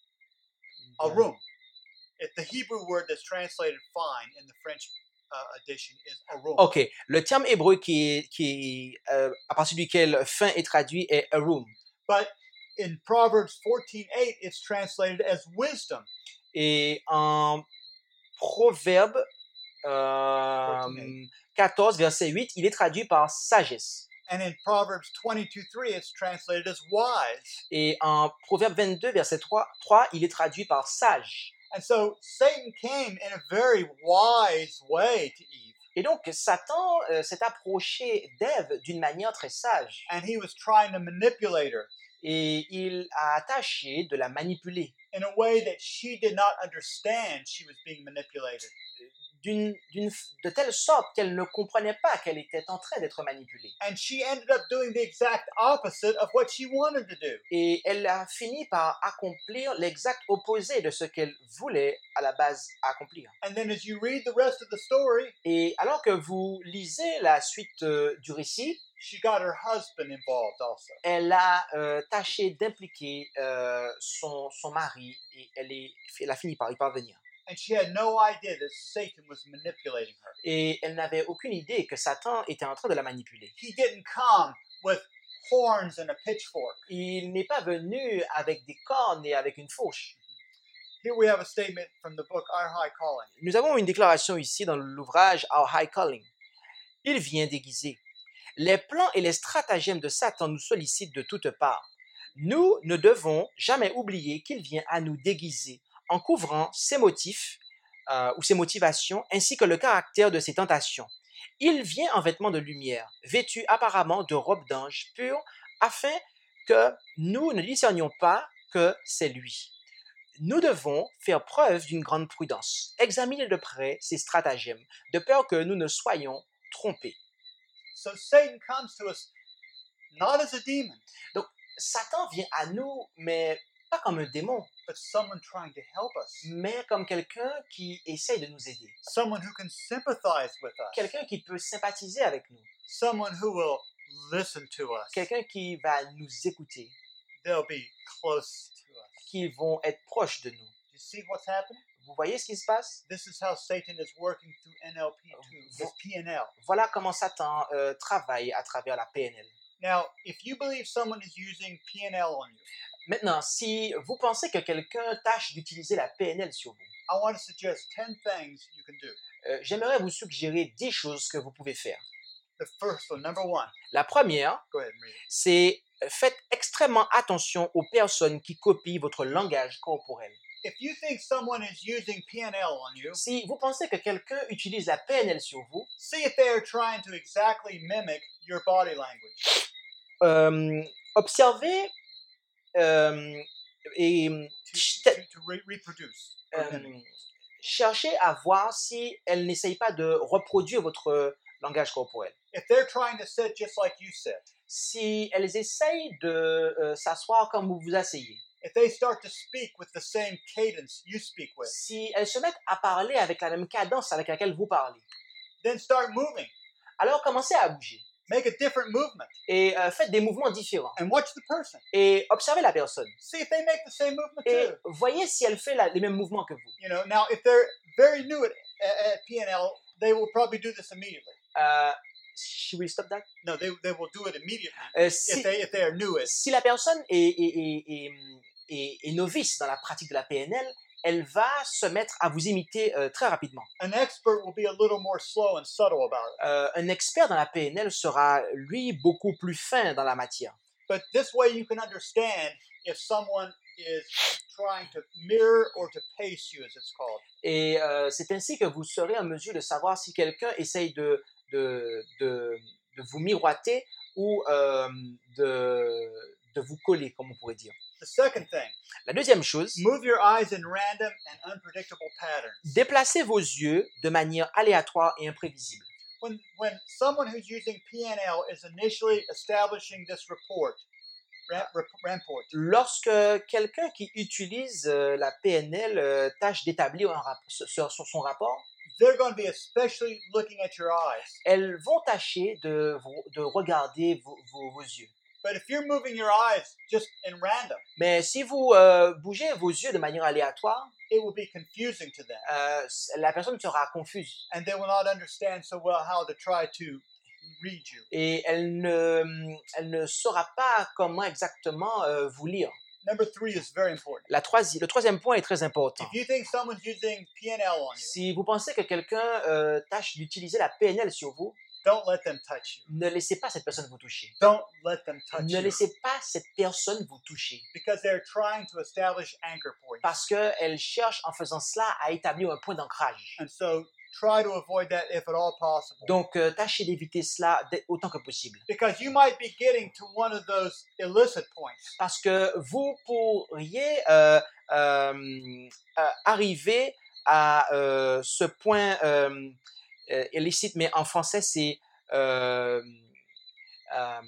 Arum. It, the Hebrew word that's translated fine in the French uh, edition is arum. Ok, le terme hébreu qui est, qui est, euh, à partir duquel fin est traduit est arum. But in Proverbs fourteen eight, it's translated as wisdom. Et en Proverbe euh, quatorze, verset huit, il est traduit par sagesse. And in Proverbs twenty-two three, it's translated as wise. Et en Proverbe vingt-deux, verset trois, trois, il est traduit par sage. And so Satan came in a very wise way to Eve. Et donc, Satan euh, s'est approché d'Ève d'une manière très sage. And he was trying to manipulate her. Et il a tâché de la manipuler. in a way that she did not understand she was being manipulated. d'une, d'une, de telle sorte qu'elle ne comprenait pas qu'elle était en train d'être manipulée. And she ended up doing the exact opposite of what she wanted to do. Et elle a fini par accomplir l'exact opposé de ce qu'elle voulait à la base accomplir. And then as you read the rest of the story, Et alors que vous lisez la suite euh, du récit, she got her husband involved also. elle a euh, tâché d'impliquer euh, son, son mari et elle, est, elle a fini par y parvenir. And she had no idea that Satan was manipulating her. Et elle n'avait aucune idée que Satan était en train de la manipuler. He didn't come with horns and a pitchfork. Il n'est pas venu avec des cornes et avec une fourche. Here we have a statement from the book Our High Calling. Nous avons une déclaration ici dans l'ouvrage Our High Calling. Il vient déguisé. Les plans et les stratagèmes de Satan nous sollicitent de toutes parts. Nous ne devons jamais oublier qu'il vient à nous déguiser en couvrant ses motifs euh, ou ses motivations ainsi que le caractère de ses tentations. Il vient en vêtements de lumière, vêtu apparemment de robes d'ange pure, afin que nous ne discernions pas que c'est lui. Nous devons faire preuve d'une grande prudence, examiner de près ses stratagèmes, de peur que nous ne soyons trompés. So Satan comes to us not as a demon, Donc, Satan vient à nous, mais pas comme un démon, but someone trying to help us. mais comme quelqu'un qui essaye de nous aider, Someone who can sympathize with us. quelqu'un qui peut sympathiser avec nous, Someone who will listen to us. quelqu'un qui va nous écouter, They'll be close to us. qui vont être proches de nous. You see what's happening? Vous voyez ce qui se passe? This is how Satan is working through N L P too, with P N L. Voilà comment Satan euh, travaille à travers la P N L. Now, if you believe someone is using P N L on you, Maintenant, si vous pensez que quelqu'un tâche d'utiliser la P N L sur vous, I want to suggest ten things you can do. euh, j'aimerais vous suggérer dix choses que vous pouvez faire. The first one, number one, La première, go ahead and read it. c'est euh, faites extrêmement attention aux personnes qui copient votre langage corporel. If you think someone is using P N L on you, Si vous pensez que quelqu'un utilise la P N L sur vous, see if they are trying to exactly mimic your body language. euh, observez euh, et To, to, to re- reproduce. or euh, mimic. cherchez à voir si elle n'essaye pas de reproduire votre langage corporel. If they're trying to sit just like you sit, Si elles essayent de euh, s'asseoir comme vous vous asseyez, if they start to speak with the same cadence you speak with, si elles se mettent à parler avec la même cadence avec laquelle vous parlez, then start moving. alors commencez à bouger Make a different movement et euh, faites des mouvements différents and watch the person. et observez la personne See if they make the same movement et too. voyez si elle fait la- les mêmes mouvements que vous. You know, now if they're very new at, at, at P N L, they will probably do this immediately. Euh, should we stop that? No, they, they will do it immediately Euh, si, if they if they are new at. si la personne est, est, est, est, est- est novice dans la pratique de la P N L, elle va se mettre à vous imiter euh, très rapidement. An expert will be a little more slow and subtle about it. Euh, un expert dans la P N L sera, lui, beaucoup plus fin dans la matière. But this way you can understand if someone is trying to mirror or to pace you, as it's called. Et euh, c'est ainsi que vous serez en mesure de savoir si quelqu'un essaye de, de, de, de vous miroiter ou euh, de, de vous coller, comme on pourrait dire. The second thing, La deuxième chose, move your eyes in random and unpredictable patterns. déplacez vos yeux de manière aléatoire et imprévisible. When when someone who's using P N L is initially establishing this report, ra- rep- report, Lorsque quelqu'un qui utilise euh, la P N L euh, tâche d'établir un rap- sur, sur son rapport, they're going to be especially looking at your eyes. elles vont tâcher de, vous- de regarder vos, vos- vos yeux. But if you're moving your eyes just in random, Mais si vous euh, bougez vos yeux de manière aléatoire, it will be confusing to them, euh, la personne sera confuse and they will not understand so well how to try to read you. et elle ne, elle ne saura pas comment exactement euh, vous lire. Number three is very important. La troisi- le troisième point est très important. If you think someone's using P N L on you, Si vous pensez que quelqu'un euh, tâche d'utiliser la P N L sur vous, don't let them touch you. ne laissez pas cette personne vous toucher. Don't let them touch Ne you laissez pas cette personne vous toucher. because they're trying to establish anchor points. Parce qu'elle cherche en faisant cela à établir un point d'ancrage. And so try to avoid that if at all possible. Donc, euh, tâchez d'éviter cela dès- autant que possible. Because you might be getting to one of those illicit points. Parce que vous pourriez euh, euh, euh, arriver à euh, ce point euh, euh, illicite, mais en français, c'est euh, euh,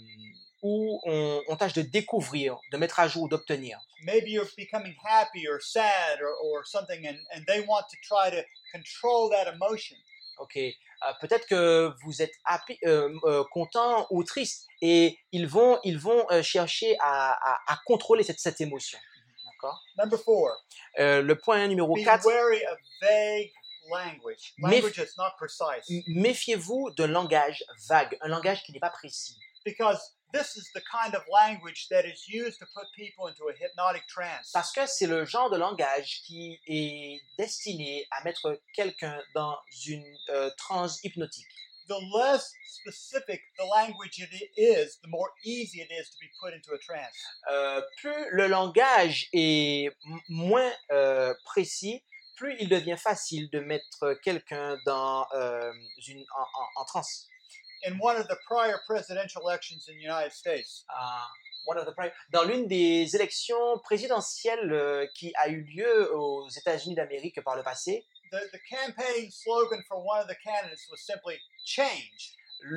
où on, on tâche de découvrir, de mettre à jour, d'obtenir. Maybe you're becoming happy or sad or, or something, and, and they want to try to control that emotion. Ok. Euh, peut-être que vous êtes happy, euh, euh, content ou triste et ils vont, ils vont euh, chercher à, à, à contrôler cette, cette émotion. D'accord. Number four, Euh, le point numéro be quatre, wary of vague language. Méf- Language that's not precise. m- méfiez-vous d'un langage vague, un langage qui n'est pas précis. Because this is the kind of language that is used to put people into a hypnotic trance. Parce que c'est le genre de langage qui est destiné à mettre quelqu'un dans une euh, transe hypnotique. The less specific the language it i- is, the more easy it is to be put into a trance. Euh, plus le langage est m- moins euh, précis, plus il devient facile de mettre quelqu'un dans euh, une en, en, en transe. In one of the prior presidential elections in the United States, Ah, one of the pri- dans l'une des élections présidentielles euh, qui a eu lieu aux États-Unis d'Amérique par le passé, the, the campaign slogan for one of the candidates was simply change.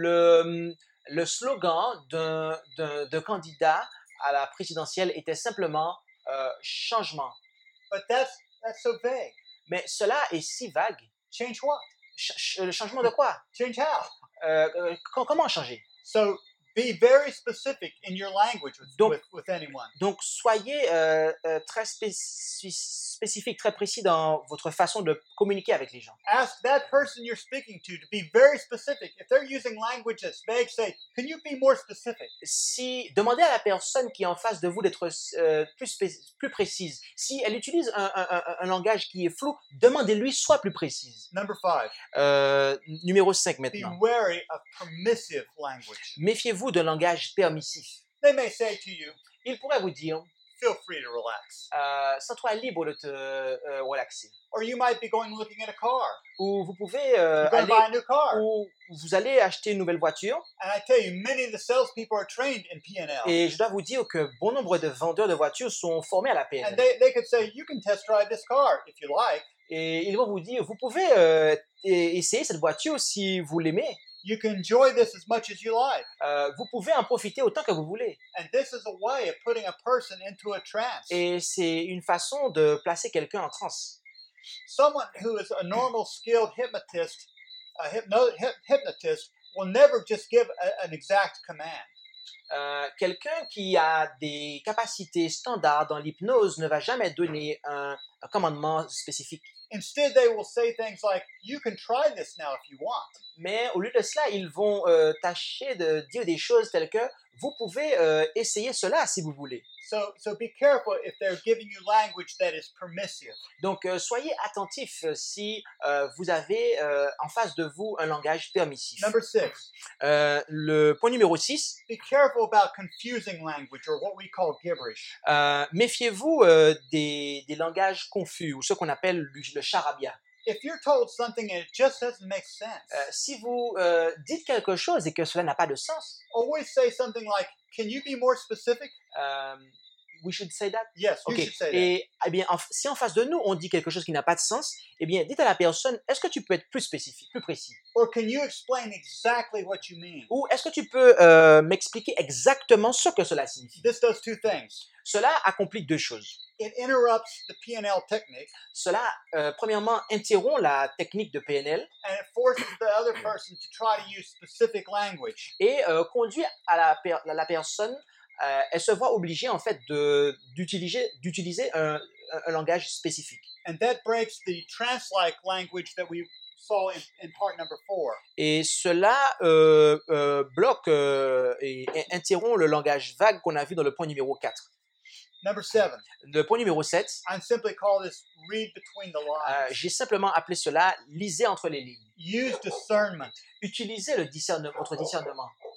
le, le slogan d'un, d'un, d'un candidat à la présidentielle était simplement euh, changement. But that's that's so vague. Mais cela est si vague. Change what? Ch- ch- le changement de quoi? Change how? Euh, euh, co- comment changer? So be very specific in your language with, Donc- with, with anyone. Donc, soyez euh, euh, très spéci- spécifique, très précis dans votre façon de communiquer avec les gens. Ask that person you're speaking to to be very specific. If they're using language that's vague, say, can you be more specific? Si demandez à la personne qui est en face de vous d'être euh, plus, spé- plus précise. Si elle utilise un, un- un- un langage qui est flou, demandez-lui soit plus précise. Number five, Euh, numéro cinq be maintenant. wary of permissive language. Méfiez-vous d'un langage permissif. They may say to you, Il pourrait vous dire, feel free to relax. euh, sens-toi libre de te euh, relaxer. Or you might be going looking at a car. Ou vous pouvez euh, You're going to aller, buy a new car. ou vous allez acheter une nouvelle voiture. And I tell you, many of the salespeople are trained in P and L. Et je dois vous dire que bon nombre de vendeurs de voitures sont formés à la P N And L. they, they could say, you can test drive this car if you like. Et ils vont vous dire, vous pouvez euh, e- essayer cette voiture si vous l'aimez. You can enjoy this as much as you like. Euh, vous pouvez en profiter autant que vous voulez. And this is a way of putting a person into a trance. Et c'est une façon de placer quelqu'un en transe. Someone who is a normal skilled hypnotist, a hypno, hyp, hypnotist, will never just give a, an exact command. Euh, quelqu'un qui a des capacités standards dans l'hypnose ne va jamais donner un, un commandement spécifique. Instead, they will say things like, you can try this now if you want. Mais au lieu de cela, ils vont euh, tâcher de dire des choses telles que vous pouvez euh, essayer cela si vous voulez. So, so be careful if they're giving you language that is permissive. Donc, euh, soyez attentifs euh, si euh, vous avez euh, en face de vous un langage permissif. Number six, Euh, le point numéro six, be careful about confusing language or what we call gibberish. euh, méfiez-vous euh, des, des langages confus ou ce qu'on appelle le, le charabia. If you're told something and it just doesn't make sense, Euh, si vous euh, dites quelque chose et que cela n'a pas de sens, always say something like, can you be more specific? euh, we should say that. Yes, you Ok. should say that. Et eh bien, en- si en face de nous on dit quelque chose qui n'a pas de sens, eh bien, dites à la personne, est-ce que tu peux être plus spécifique, plus précis? Or can you explain exactly what you mean? Ou est-ce que tu peux euh, m'expliquer exactement ce que cela signifie? This does two things. Cela accomplit deux choses. It interrupts the P and L technique, Cela, euh, premièrement, interrompt la technique de P N L and it forces the other person to try to use specific language. et euh, conduit à la, per- la, la personne, euh, elle se voit obligée en fait de, d'utiliser, d'utiliser un, un, un langage spécifique. And that breaks the trance-like language that we saw in, in part number four. Et cela euh, euh, bloque euh, et, et interrompt le langage vague qu'on a vu dans le point numéro quatre. Number seven, Le point numéro sept, I simply call this read between the euh, lines. j'ai simplement appelé cela lisez entre les lignes. Use discernment. Utilisez le discerne- votre discernement.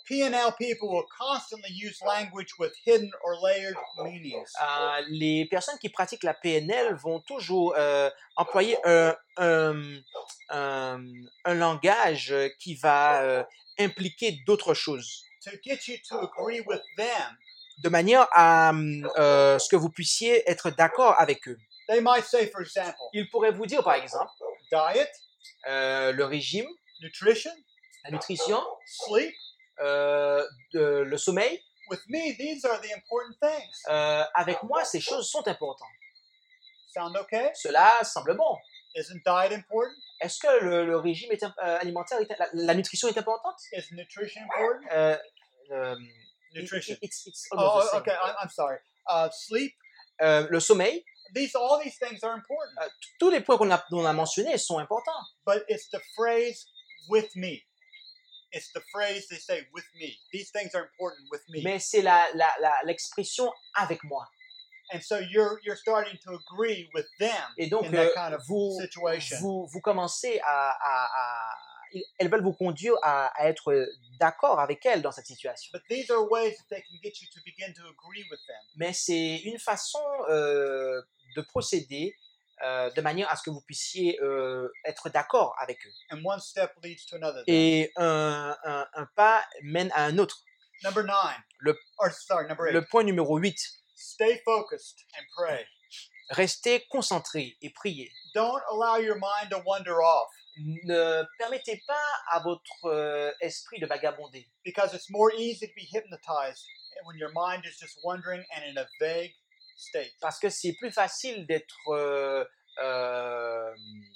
P and L people will constantly use language with hidden or layered meanings. Euh, les personnes qui pratiquent la P N L vont toujours euh, employer un, un, un, un langage qui va euh, impliquer d'autres choses, To get you to agree with them, de manière à euh, ce que vous puissiez être d'accord avec eux. they might say, for example, Ils pourraient vous dire, par exemple, diet, euh, le régime, nutrition, la nutrition, sleep. euh, de- le sommeil. With me, these are the important things. Euh, avec moi, ces choses sont importantes. Sound okay? Cela semble bon. Isn't diet important? Est-ce que le, le régime est, euh, alimentaire, est, la, la nutrition est importante? Is nutrition important? Euh, euh, Nutrition. it- it's, it's almost the Oh, same. okay. I- I'm sorry. Uh, sleep. Euh, le sommeil, These, all these things are important. euh, t- tous les points qu'on a, qu'on a mentionnés sont importants. But it's the phrase "with me." It's the phrase they say "with me." These things are important with me. Mais c'est la, la, la, l'expression avec moi. And so you're you're starting to agree with them Et donc, in that euh, kind of vous, situation. vous, vous commencez à, à, à- Elles veulent vous conduire à, à être d'accord avec elles dans cette situation. But these are ways that they can get you to begin to agree with them. Mais c'est une façon euh, de procéder euh, de manière à ce que vous puissiez euh, être d'accord avec eux. And one step leads to another. then. Et un, un, un pas mène à un autre. Number nine. Le- or sorry, number eight. Le point numéro huit, Stay focused and pray. restez concentrés et priez. Don't allow your mind to wander off Ne permettez pas à votre euh, esprit de vagabonder, because it's more easy to be hypnotized when your mind is just wandering and in a vague state. parce que c'est plus facile d'être... euh, euh,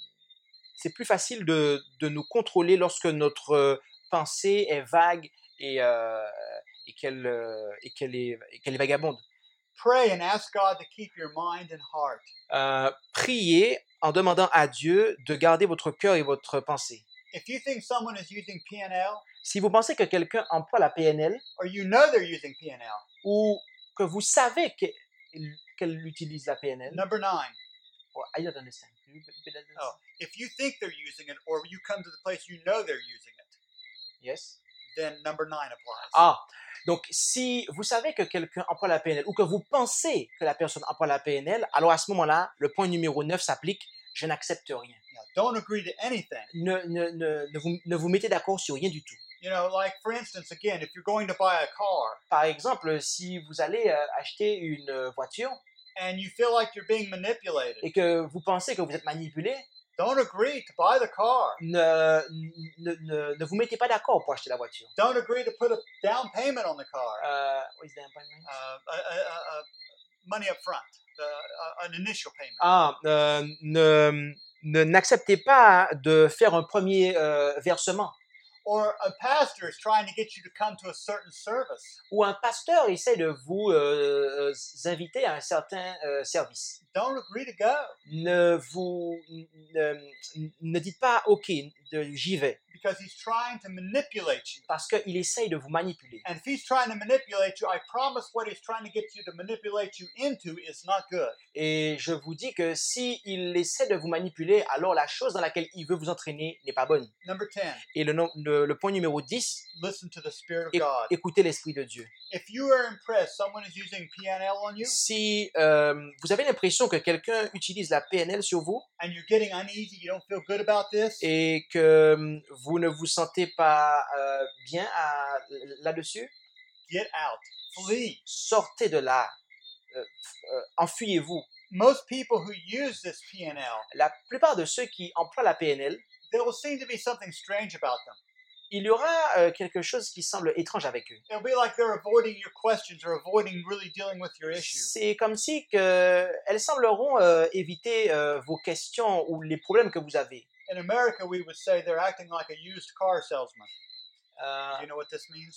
c'est plus facile de, de nous contrôler lorsque notre euh, pensée est vague et, euh, et qu'elle euh, et qu'elle est, et qu'elle est vagabonde. Pray and ask God to keep your mind and heart. Euh, priez en demandant à Dieu de garder votre cœur et votre pensée. If you think someone is using P N L, Si vous pensez que quelqu'un emploie la P N L or you know they're using P N L, ou que vous savez qu'elle qu'elle utilise la P N L, number nine. oh, I don't understand. Can you repeat that? Oh, if you think they're using it, or you come to the place you know they're using it, Yes. then number nine applies. Ah, donc si vous savez que quelqu'un emploie la P N L ou que vous pensez que la personne emploie la P N L, alors à ce moment-là, le point numéro neuf s'applique. Je n'accepte rien. Now, don't agree to anything. Ne, ne, ne, ne, vous, ne vous mettez d'accord sur rien du tout. You know, like for instance, again, if you're going to buy a car Par exemple, si vous allez euh, acheter une euh, voiture and you feel like you're being manipulated, et que vous pensez que vous êtes manipulé, don't agree to buy the car. ne, ne, ne, ne vous mettez pas d'accord pour acheter la voiture. Don't agree to put a down payment on the car, Euh, what is the appointment? uh, a, a, a, a money up front, the, a, an initial payment. Ah, euh, ne, ne- n'acceptez pas de faire un premier euh, versement. Or a pastor is trying to get you to come to a certain service. Ou un pasteur essaie de vous euh, inviter à un certain euh, service. Don't agree to go Ne vous ne, ne dites pas OK, de- j'y vais, because he's trying to manipulate you. parce qu'il essaye de vous manipuler. And if he's trying to manipulate you, I promise what he's trying to get you to manipulate you into is not good. Et je vous dis que si il essaie de vous manipuler, alors la chose dans laquelle il veut vous entraîner n'est pas bonne. Number ten, Et le, nom- le, le point numéro dix, listen to the Spirit of éc- God. écoutez l'Esprit de Dieu. If you are impressed someone is using P N L on you Si euh, vous avez l'impression que quelqu'un utilise la P N L sur vous and you're getting uneasy, you don't feel good about this, et que euh, vous ne vous sentez pas euh, bien à- là-dessus, get out. Flee. sortez de là, euh, f- euh, enfuyez-vous. Most people who use this P N L, La plupart de ceux qui emploient la P N L, there will seem to be something strange about them. il y aura euh, quelque chose qui semble étrange avec eux. It'll be like they're avoiding your questions or avoiding really dealing with your issues. C'est comme si que elles sembleront euh, éviter euh, vos questions ou les problèmes que vous avez. In America, we would say they're acting like a used car salesman. Euh, Do you know what this means?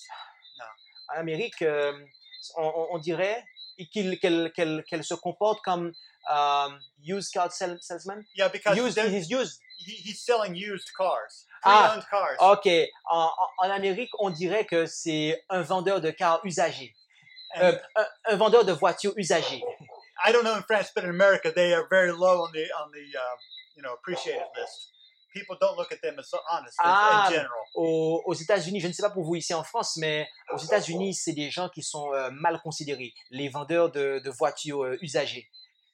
en Amérique, euh, on, on- on dirait qu'il- qu'elle qu'elle- qu'elle se comporte comme um, used car sal- salesman. Yeah, because Used, they're- he's used. he, he's selling used cars, Ah. pre-owned cars. Ok, en, en- en Amérique, on dirait que c'est un vendeur de cars usagés, And Euh, un, un vendeur de voitures usagées. I don't know in France, but in America, they are very low on the on the uh, you know appreciated list. people don't look at them as honest in- Ah, in general. aux, aux États-Unis, je ne sais pas pour vous ici en France, mais aux États-Unis, c'est des gens qui sont euh, mal considérés, les vendeurs de, de voitures euh, usagées.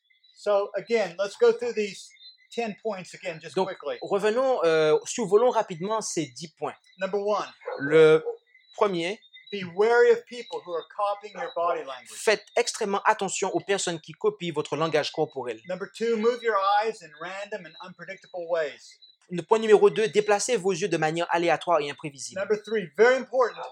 So again, let's go through these ten points again just Donc, quickly. revenons, euh, survolons rapidement ces dix points. Number one, Le premier, be wary of people who are copying your body language. faites extrêmement attention aux personnes qui copient votre langage corporel. Number two, move your eyes in random and unpredictable ways. Le point numéro deux, déplacez vos yeux de manière aléatoire et imprévisible. Number three, very important,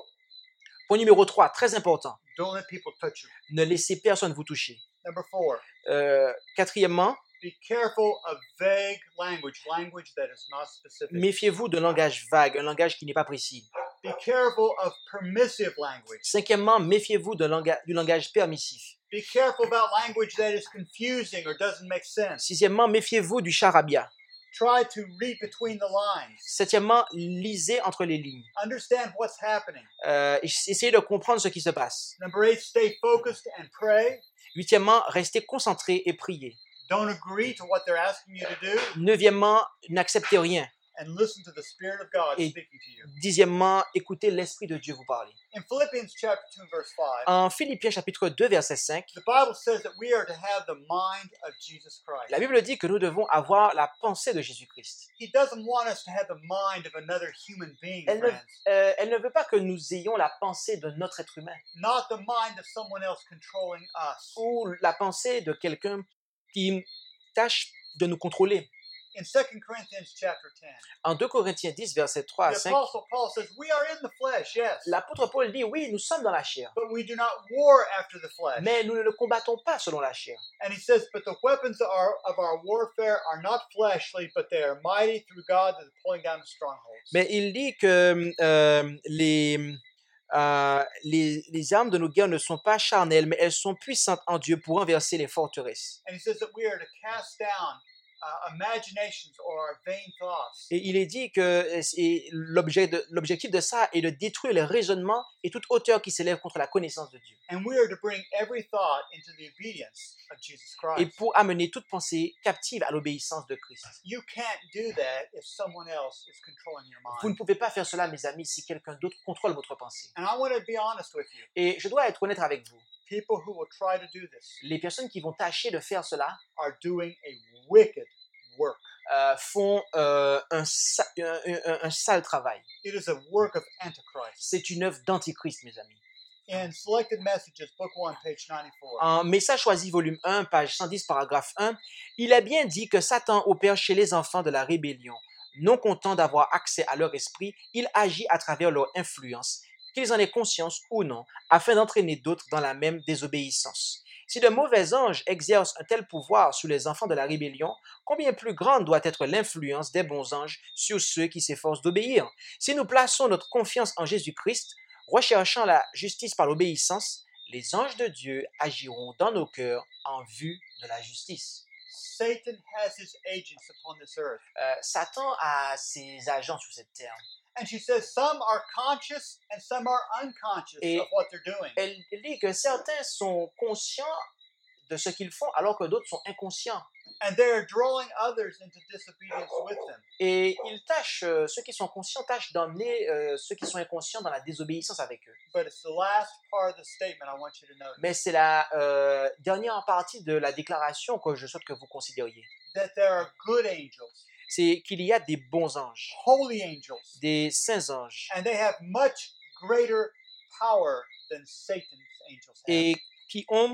Point numéro trois, très important, don't let people touch you. ne laissez personne vous toucher. Number four, Euh, quatrièmement, be careful of vague language, language that is not specific. méfiez-vous de langage vague, un langage qui n'est pas précis. Be careful of permissive language. Cinquièmement, méfiez-vous de langage, du langage permissif. Be careful about language that is confusing or doesn't make sense. Sixièmement, méfiez-vous du charabia. Try to read between the lines. Septièmement, lisez entre les lignes. Understand what's happening. Euh, essayez de comprendre ce qui se passe. Number eight, stay focused and pray. Huitièmement, restez concentré et priez. Don't agree to what they're asking you to do, Neuvièmement, n'acceptez rien. and listen to the Spirit of God Et- speaking to you. Dixièmement, écoutez l'Esprit de Dieu vous parler. In Philippians chapter two, verse five, En Philippiens chapitre deux, verset cinq, the Bible says that we are to have the mind of Jesus Christ. la Bible dit que nous devons avoir la pensée de Jésus-Christ. He doesn't want us to have the mind of another human being, Elle ne, friends. euh, elle ne veut pas que nous ayons la pensée de notre être humain Not the mind of someone else controlling us. ou la pensée de quelqu'un qui tâche de nous contrôler. In Second Corinthians chapter ten, En deux Corinthiens dix, versets trois à the cinq, Apostle Paul says, we are in the flesh, yes, l'apôtre Paul dit, oui, nous sommes dans la chair, but we do not war after the flesh. mais nous ne le combattons pas selon la chair. And he says, but the weapons of our, of our warfare are not fleshly, but they are mighty through God to the pulling down of strongholds. Mais il dit que euh, les, euh, les, les armes de nos guerres ne sont pas charnelles, mais elles sont puissantes en Dieu pour renverser les forteresses. And he says that we are to cast down uh, imaginations or our vain thoughts. Et il est dit que euh, c'est- l'objet de- l'objectif de ça est de détruire les raisonnements et toute hauteur qui s'élève contre la connaissance de Dieu. And we are to bring every thought into the obedience of Jesus Et Christ. pour amener toute pensée captive à l'obéissance de Christ. You can't do that if someone else is controlling your Vous ne mind. pouvez pas faire cela, mes amis, si quelqu'un d'autre contrôle votre pensée. And I want to be honest with you. Et je dois être honnête avec vous. People who will try to do this Les personnes qui vont tâcher de faire cela are doing a wicked work. euh, font euh, un, sa- un- un- un sale travail. It is a work of Antichrist. C'est une œuvre d'antichrist, mes amis. In Selected Messages, Book one, page ninety-four, En Message choisi, volume un, page cent dix, paragraphe un, il a bien dit que Satan opère chez les enfants de la rébellion. Non content d'avoir accès à leur esprit, il agit à travers leur influence, qu'ils en aient conscience ou non, afin d'entraîner d'autres dans la même désobéissance. Si de mauvais anges exercent un tel pouvoir sur les enfants de la rébellion, combien plus grande doit être l'influence des bons anges sur ceux qui s'efforcent d'obéir? Si nous plaçons notre confiance en Jésus-Christ, recherchant la justice par l'obéissance, les anges de Dieu agiront dans nos cœurs en vue de la justice. Satan has his agents upon this earth. Euh, Satan a ses agents sur cette terre. And she says some are conscious and some are unconscious Et- of what they're doing. Elle dit que certains sont conscients de ce qu'ils font alors que d'autres sont inconscients. And they're drawing others into disobedience with them. Et ils tâchent, euh, ceux qui sont conscients tâchent d'emmener euh, ceux qui sont inconscients dans la désobéissance avec eux. But it's the last part of the statement I want you to notice. Mais c'est la euh, dernière partie de la déclaration que je souhaite que vous considériez. That there are good angels, C'est qu'il y a des bons anges, holy angels, des saints anges, and they have much greater power than Satan's angels have. et qui ont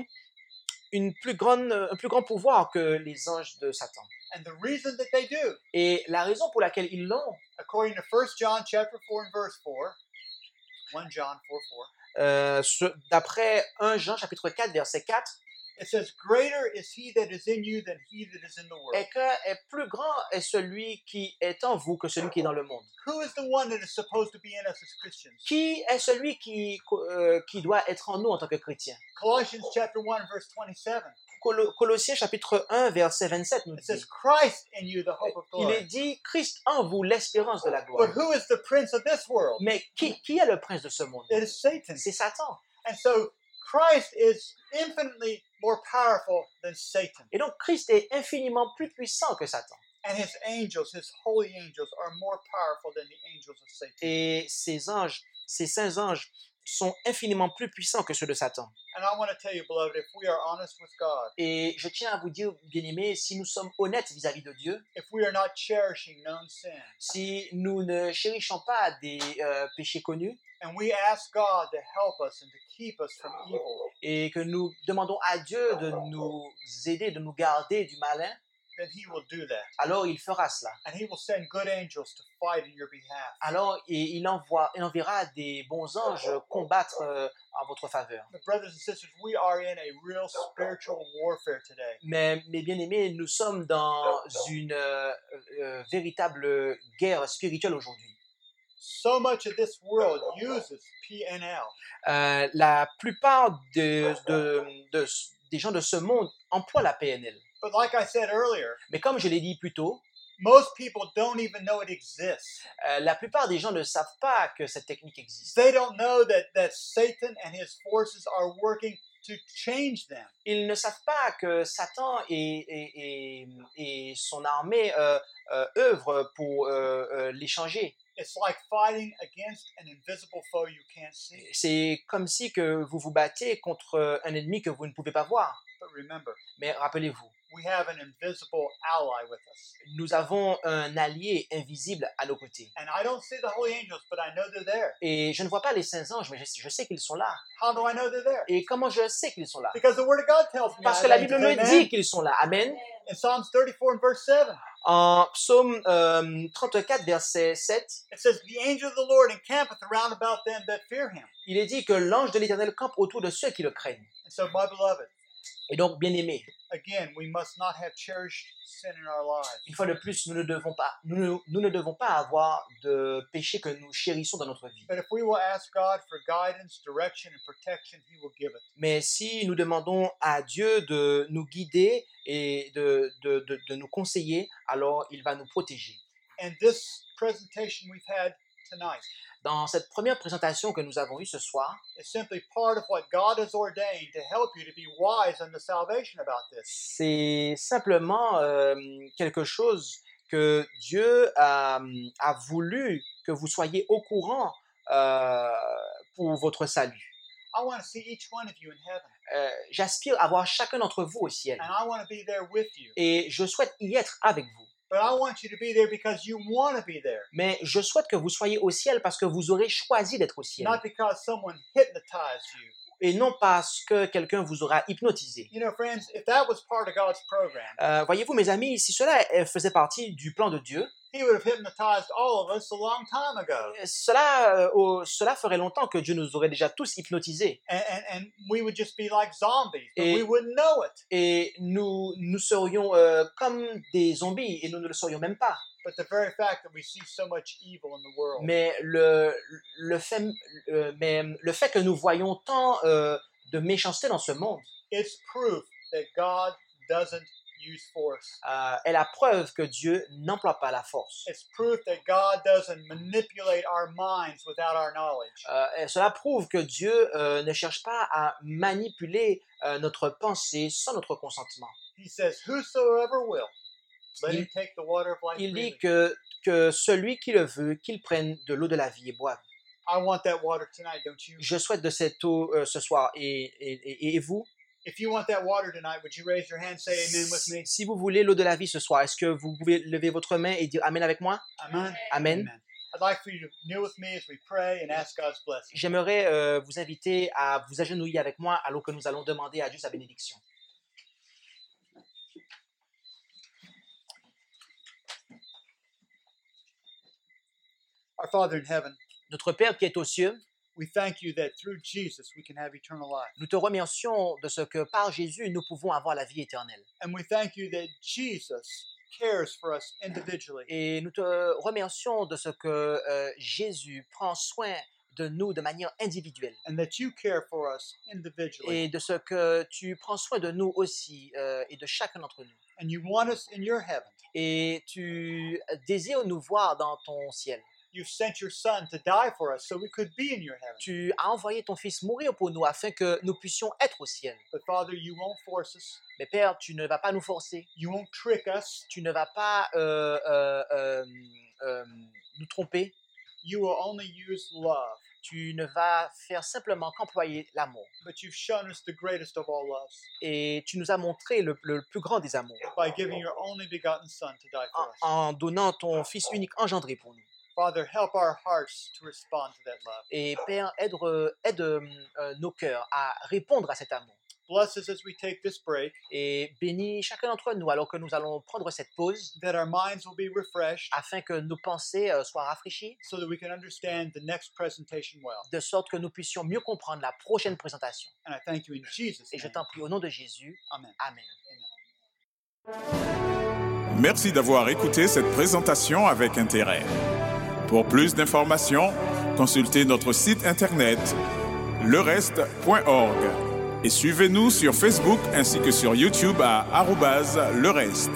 une plus grande, un plus grand pouvoir que les anges de Satan. And the reason that they do, Et la raison pour laquelle ils l'ont, according to First John chapter four and verse four, First John four four, euh, ce- d'après premier Jean chapitre quatre, verset quatre, it says, greater is he that is in you than he that is in the world. est que est plus grand est celui qui est en vous que celui qui est dans le monde. Who is the one that is supposed to be in us as Christians? Qui est celui qui, euh, qui doit être en nous en tant que chrétiens? Colossians chapter one verse twenty-seven. Colo- Colossiens chapitre un, verset vingt-sept nous It says, dit, Christ in you, the hope of il est glory. dit Christ en vous, l'espérance de la But gloire. who is the prince of this world? Mais qui, qui est le prince de ce monde? It is Satan. C'est Satan. And so Christ is infinitely more powerful than Satan. Et donc Christ est infiniment plus puissant que Satan. And his angels, his holy angels, are more powerful than the angels of Satan. Et ces anges, ces saints anges, sont infiniment plus puissants que ceux de Satan. And I want to tell you, beloved, if we are honest with God, Et je tiens à vous dire, bien-aimés, si nous sommes honnêtes vis-à-vis de Dieu, if we are not cherishing known sins, si nous ne chérissons pas des euh, péchés connus, and we ask God to help us and to keep us from evil, et que nous demandons à Dieu de nous aider, de nous garder du malin, then he will do that. alors il fera cela. And he will send good angels to fight in your behalf. Alors et il, envoie, il enverra des bons anges combattre euh, en votre faveur. But brothers and sisters, we are in a real spiritual warfare today. Mais mes bien-aimés, nous sommes dans une euh, euh, véritable guerre spirituelle aujourd'hui. So much of this world uses P N L. Euh, la plupart de, de, de, des gens de ce monde emploient la P N L. But like I said earlier, Mais comme je l'ai dit plus tôt, most people don't even know it exists. euh, la plupart des gens ne savent pas que cette technique existe. They don't know that, that Satan and his forces are working to change them. Ils ne savent pas que Satan et, et, et, et son armée euh, euh, œuvrent pour euh, euh, les changer. It's like fighting against an invisible foe you can't see. C'est comme si que vous vous battez contre un ennemi que vous ne pouvez pas voir. But remember, Mais rappelez-vous, we have an invisible ally with us. nous avons un allié invisible à nos côtés. And I don't see the holy angels, but I know they're there. Et je ne vois pas les saints anges, mais je, je sais qu'ils sont là. How do I know they're there? Et comment je sais qu'ils sont là? Because the Word of God tells me. Parce I que la think, Bible me amen? dit qu'ils sont là. Amen. In Psalms thirty-four and verse seven, En psaume euh, trente-quatre, verset sept, it says, "The angel of the Lord encampeth around about them that fear him." il est dit que l'ange de l'Éternel campe autour de ceux qui le craignent. And so, my beloved, Et donc, bien aimés, again, we must not have cherished sin in our lives. une fois de plus, nous ne devons pas, nous ne, nous ne devons pas avoir de péché que nous chérissons dans notre vie. But if we will ask God for guidance, direction, and protection, He will give it. Mais si nous demandons à Dieu de nous guider et de, de, de, de nous conseiller, alors il va nous protéger. And this presentation we've had tonight Dans cette première présentation que nous avons eue ce soir, is simply part of what God has ordained to help you to be wise unto salvation about this. c'est simplement euh, quelque chose que Dieu a, a voulu que vous soyez au courant euh, pour votre salut. I want to see each one of you in heaven, Euh, j'aspire à voir chacun d'entre vous au ciel and I want to be there with you. et je souhaite y être avec vous. But I want you to be there because you want to be there, Mais je souhaite que vous soyez au ciel parce que vous aurez choisi d'être au ciel not because someone hypnotized you. et non parce que quelqu'un vous aura hypnotisé. You know, friends, if that was part of God's program, Euh, voyez-vous, mes amis, si cela euh, faisait partie du plan de Dieu, He would have hypnotized all of us a long time ago. cela, euh, oh, cela ferait longtemps que Dieu nous aurait déjà tous hypnotisés. And, and, and we would just be like zombies, but Et- we wouldn't know it. Et nous, nous serions euh, comme des zombies et nous ne le serions même pas. But the very fact that we see so much evil in the world, Mais le, le, fait, euh, mais le fait que nous voyons tant euh, de méchanceté dans ce monde it's proof that God doesn't use force. euh, est la preuve que Dieu n'emploie pas la force. It's proof that God doesn't manipulate our minds without our knowledge. Euh, et cela prouve que Dieu euh, ne cherche pas à manipuler euh, notre pensée sans notre consentement. He says, "Whosoever will, let Il- him take the water of life Il freely." dit que, que celui qui le veut, qu'il prenne de l'eau de la vie et boive. I want that water tonight, don't you? Je souhaite de cette eau euh, ce soir. Et, et, et- et vous? If you want that water tonight, would you raise your hand and say amen with me? Si, si vous voulez l'eau de la vie ce soir, est-ce que vous pouvez lever votre main et dire Amen avec moi? Amen. Amen. I'd like for you to kneel with me as we pray and ask God's blessing. J'aimerais euh, vous inviter à vous agenouiller avec moi alors que nous allons demander à Dieu sa bénédiction. Our Father in heaven, Notre Père qui est aux cieux, we thank you that through Jesus we can have eternal life. nous te remercions de ce que par Jésus, nous pouvons avoir la vie éternelle. And we thank you that Jesus cares for us individually. Et nous te remercions de ce que euh, Jésus prend soin de nous de manière individuelle. And that you care for us individually. Et de ce que tu prends soin de nous aussi euh, et de chacun d'entre nous. And you want us in your heaven. Et tu désires nous voir dans ton ciel. You've sent your son to die for us so we could be in your heaven. Tu as envoyé ton Fils mourir pour nous afin que nous puissions être au ciel. But Father, you won't force us. Mais Père, tu ne vas pas nous forcer. You won't trick us. Tu ne vas pas euh, euh, euh, euh, nous tromper. You will only use love. Tu ne vas faire simplement qu'employer l'amour. But you've shown us the greatest of all loves Et tu nous as montré le, le plus grand des amours by giving your only begotten son to die for us. en, en donnant ton Fils unique engendré pour nous. Father, help our hearts to respond to that love. Et Père, aide, aide euh, nos cœurs à répondre à cet amour. Bless us as we take this break, Et bénis chacun d'entre nous alors que nous allons prendre cette pause that our minds will be refreshed afin que nos pensées euh, soient rafraîchies, so that we can understand the next presentation well. de sorte que nous puissions mieux comprendre la prochaine présentation. And I thank you in Jesus' Et je name. t'en prie au nom de Jésus. Amen. Amen. Merci d'avoir écouté cette présentation avec intérêt. Pour plus d'informations, consultez notre site internet le reste point org et suivez-nous sur Facebook ainsi que sur YouTube à arobase lereste.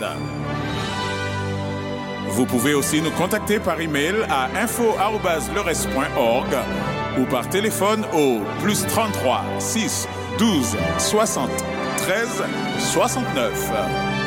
Vous pouvez aussi nous contacter par email à info arobase lereste point org ou par téléphone au plus trente-trois six douze soixante treize soixante-neuf.